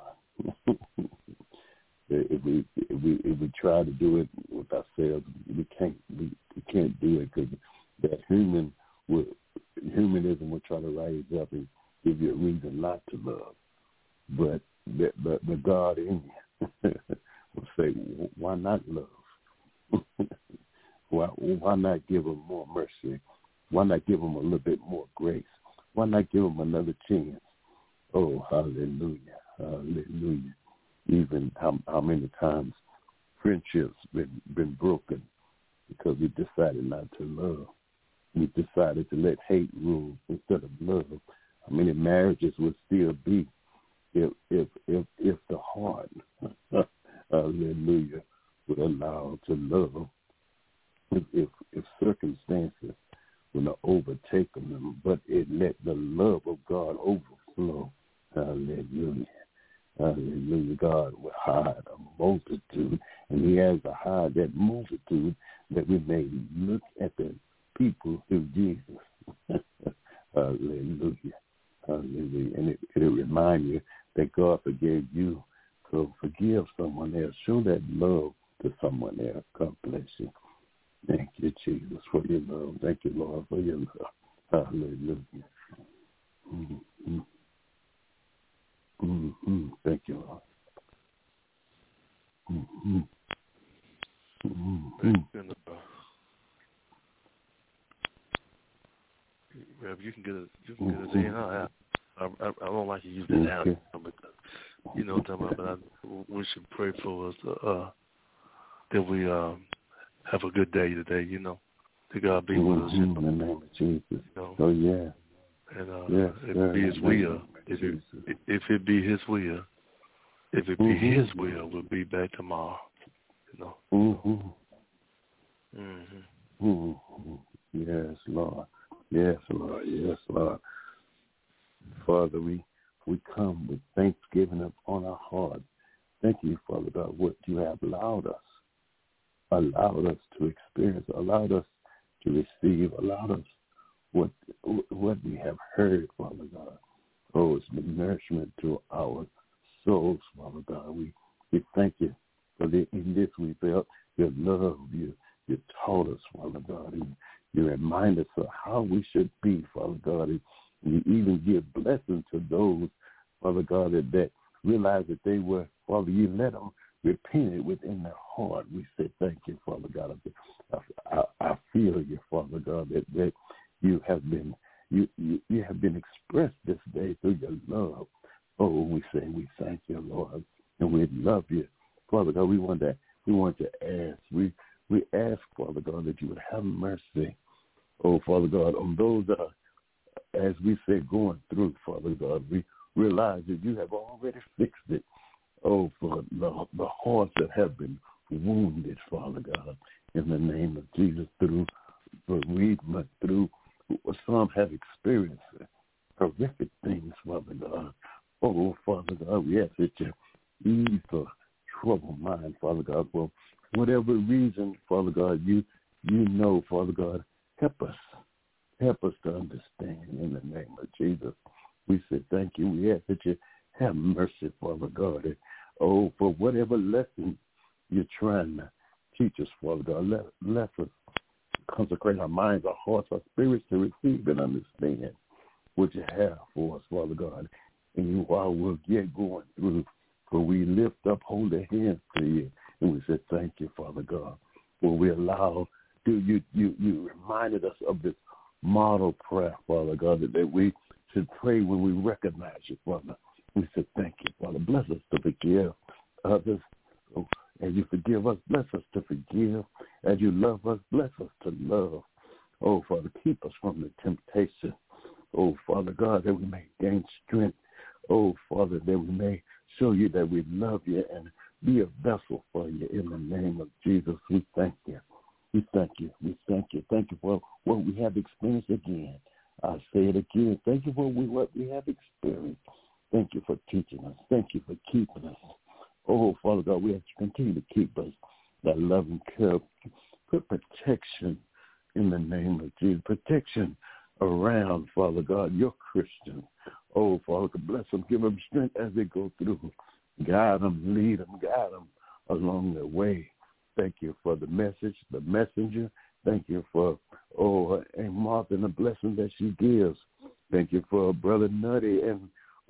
If we try to do it with ourselves, we can't do it, because that humanism will try to rise up and give you a reason not to love. But the God in you will say, why not love? Why not give them more mercy? Why not give them a little bit more grace? Why not give them another chance? Oh, hallelujah, hallelujah. Even how many times friendships been broken because we decided not to love. We decided to let hate rule instead of love. How many marriages would still be if the heart, hallelujah, would allow to love? If circumstances would not overtake them, but it let the love of God overflow. Hallelujah. Hallelujah. God will hide a multitude, and He has to hide that multitude that we may look at the people through Jesus. Hallelujah. Hallelujah. And it'll remind you that God forgave you, so forgive someone else. Show that love to someone else. God bless you. Thank you, Jesus, for your love. Thank you, Lord, for your love. Hallelujah. Mm-hmm. Mm-hmm. Thank you, Lord. Mm-hmm. Mm-hmm. You can get us in. I don't like to use that out. You know what I'm talking about? But we should pray for us that we have a good day today, you know. That God be with us. In the name of Jesus. You know? Oh, yeah. And yes, if it be His will, if it be His will, if it be His will, we'll be back tomorrow. You know. Yes, Lord. Yes, Lord. Yes, Lord. Father, we come with thanksgiving upon our heart. Thank you, Father God, what you have allowed us to experience, allowed us to receive, allowed us what we have heard, Father God. Oh, it's the nourishment to our souls, Father God. We thank you for in this we felt your love. You taught us, Father God, and you remind us of how we should be, Father God. And you even give blessing to those, Father God, that realize that they were, Father, you let them repent within their heart. We say thank you, Father God. I feel you, Father God, that you have been expressed this day through your love. Oh, we say we thank you, Lord, and we love you, Father God. We want to ask. We ask, Father God, that you would have mercy, oh Father God, on those that are, as we say, going through, Father God. We realize that you have already fixed it. Oh, for the hearts that have been wounded, Father God, in the name of Jesus, through bereavement, through some have experienced horrific things, Father God. Oh, Father God, we ask that you ease the troubled mind, Father God, for whatever reason, Father God, you know, Father God, help us to understand in the name of Jesus. We say thank you. We ask that you have mercy, Father God. And, oh, for whatever lesson you're trying to teach us, Father God, let us consecrate our minds, our hearts, our spirits to receive and understand what you have for us, Father God. And while we'll get going through, for we lift up holy hands to you, and we say thank you, Father God, for we allow you reminded us of this model prayer, Father God, that we should pray when we recognize you, Father. We say thank you, Father. Bless us to forgive others. So as you forgive us, bless us to forgive. As you love us, bless us to love. Oh, Father, keep us from the temptation. Oh, Father God, that we may gain strength. Oh, Father, that we may show you that we love you and be a vessel for you in the name of Jesus. We thank you. We thank you. We thank you. Thank you for what we have experienced again. I say it again. Thank you for what we have experienced. Thank you for teaching us. Thank you for keeping us. Oh, Father God, we have to continue to keep us, that loving care. Put protection in the name of Jesus. Protection around, Father God, your Christians. Oh, Father, bless them. Give them strength as they go through. Guide them, lead them, guide them along the way. Thank you for the message, the messenger. Thank you for, Aunt Martha and the blessing that she gives. Thank you for Brother Nutty and,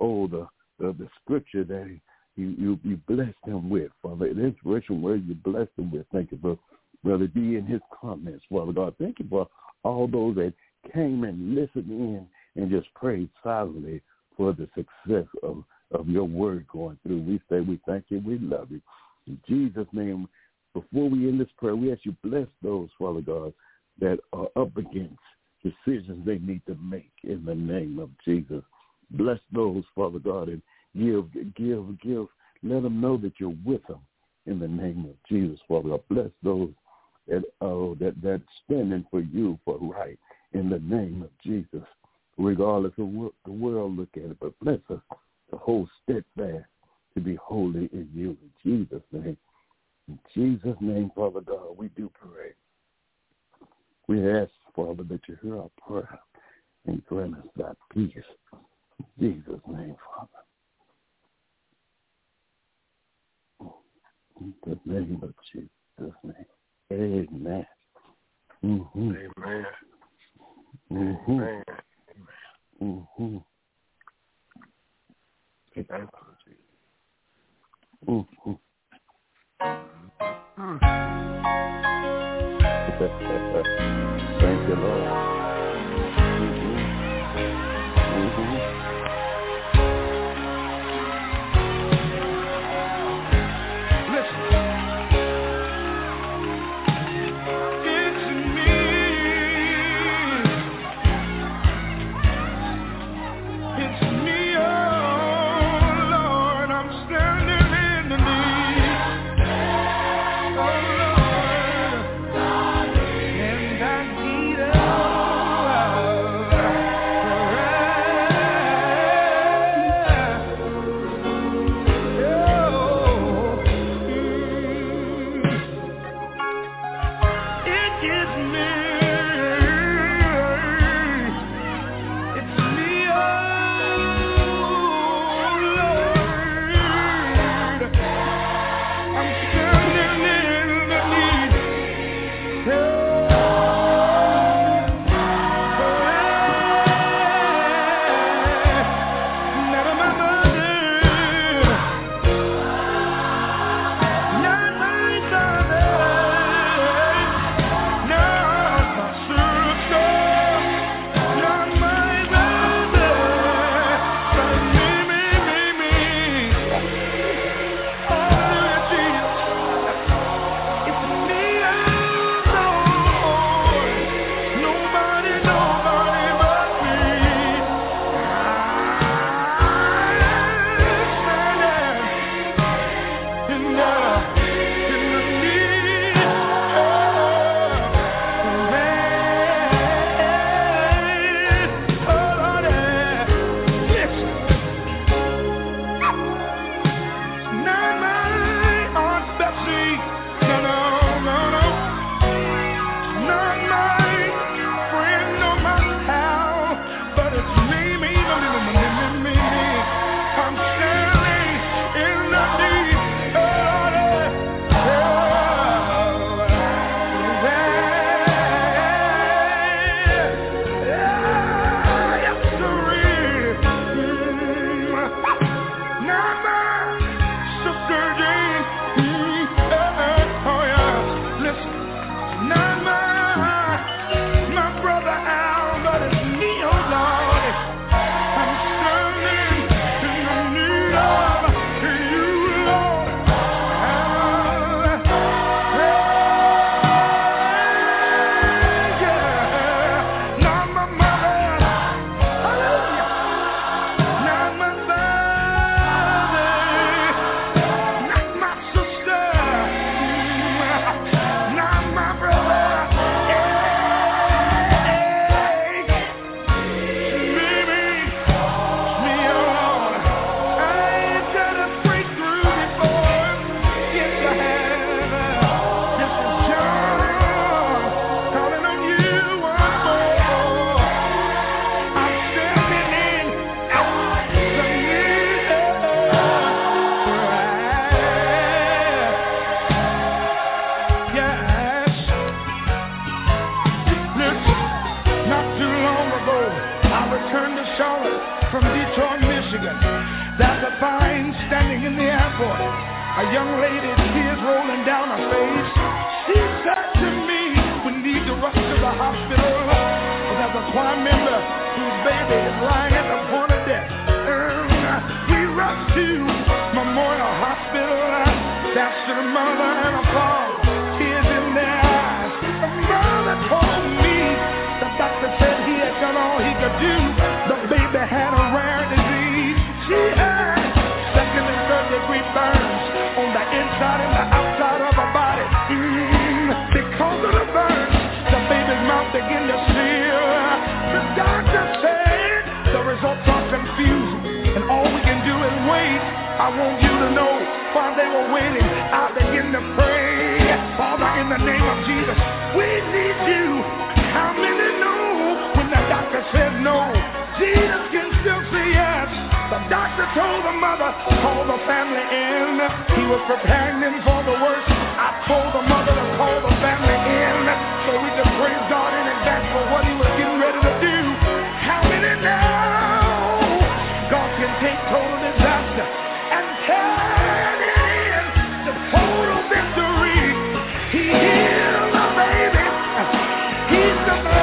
the scripture that you blessed him with, Father. The inspiration word you blessed him with. Thank you for Brother D and his comments, Father God. Thank you for all those that came and listened in and just prayed silently for the success of your word going through. We say we thank you. We love you. In Jesus' name, before we end this prayer, we ask you bless those, Father God, that are up against decisions they need to make in the name of Jesus. Bless those, Father God, and give. Let them know that you're with them in the name of Jesus, Father God. Bless those that standing for you for right in the name of Jesus, regardless of what the world look at it. But bless us to hold steadfast, to be holy in you. In Jesus' name. In Jesus' name, Father God, we do pray. We ask, Father, that you hear our prayer and grant us that peace. In Jesus' name, Father. In the name of Jesus' name. Amen. Mm-hmm. Amen. Mm-hmm. Amen. Mm-hmm. Thank you. Mm-hmm. Thank you, Lord. Mm-hmm. Mm-hmm. There's a vine standing in the airport. A young lady, tears rolling down her face. She said to me, we need to rush to the hospital. There's a choir member whose baby is lying at the point of death. We rush to Memorial Hospital. That's to the mother and a father, tears in their eyes. The mother told me the doctor said he had done all he could do. The baby had a rare disease. She had second and third degree burns on the inside and the outside of her body. Because of the burns, the baby's mouth began to seal. The doctor said the results are confusing, and all we can do is wait. I want you to know while they were waiting, I began to pray. Father, in the name of Jesus, we need you. How many know when the doctor said no, Jesus can still say yes? The doctor told the mother, call the family in. He was preparing them for the worst. I told the mother to call the family in so we could praise God in advance for what he was getting ready to do. How many know God can take total disaster and turn it into total victory? He healed the baby. He's the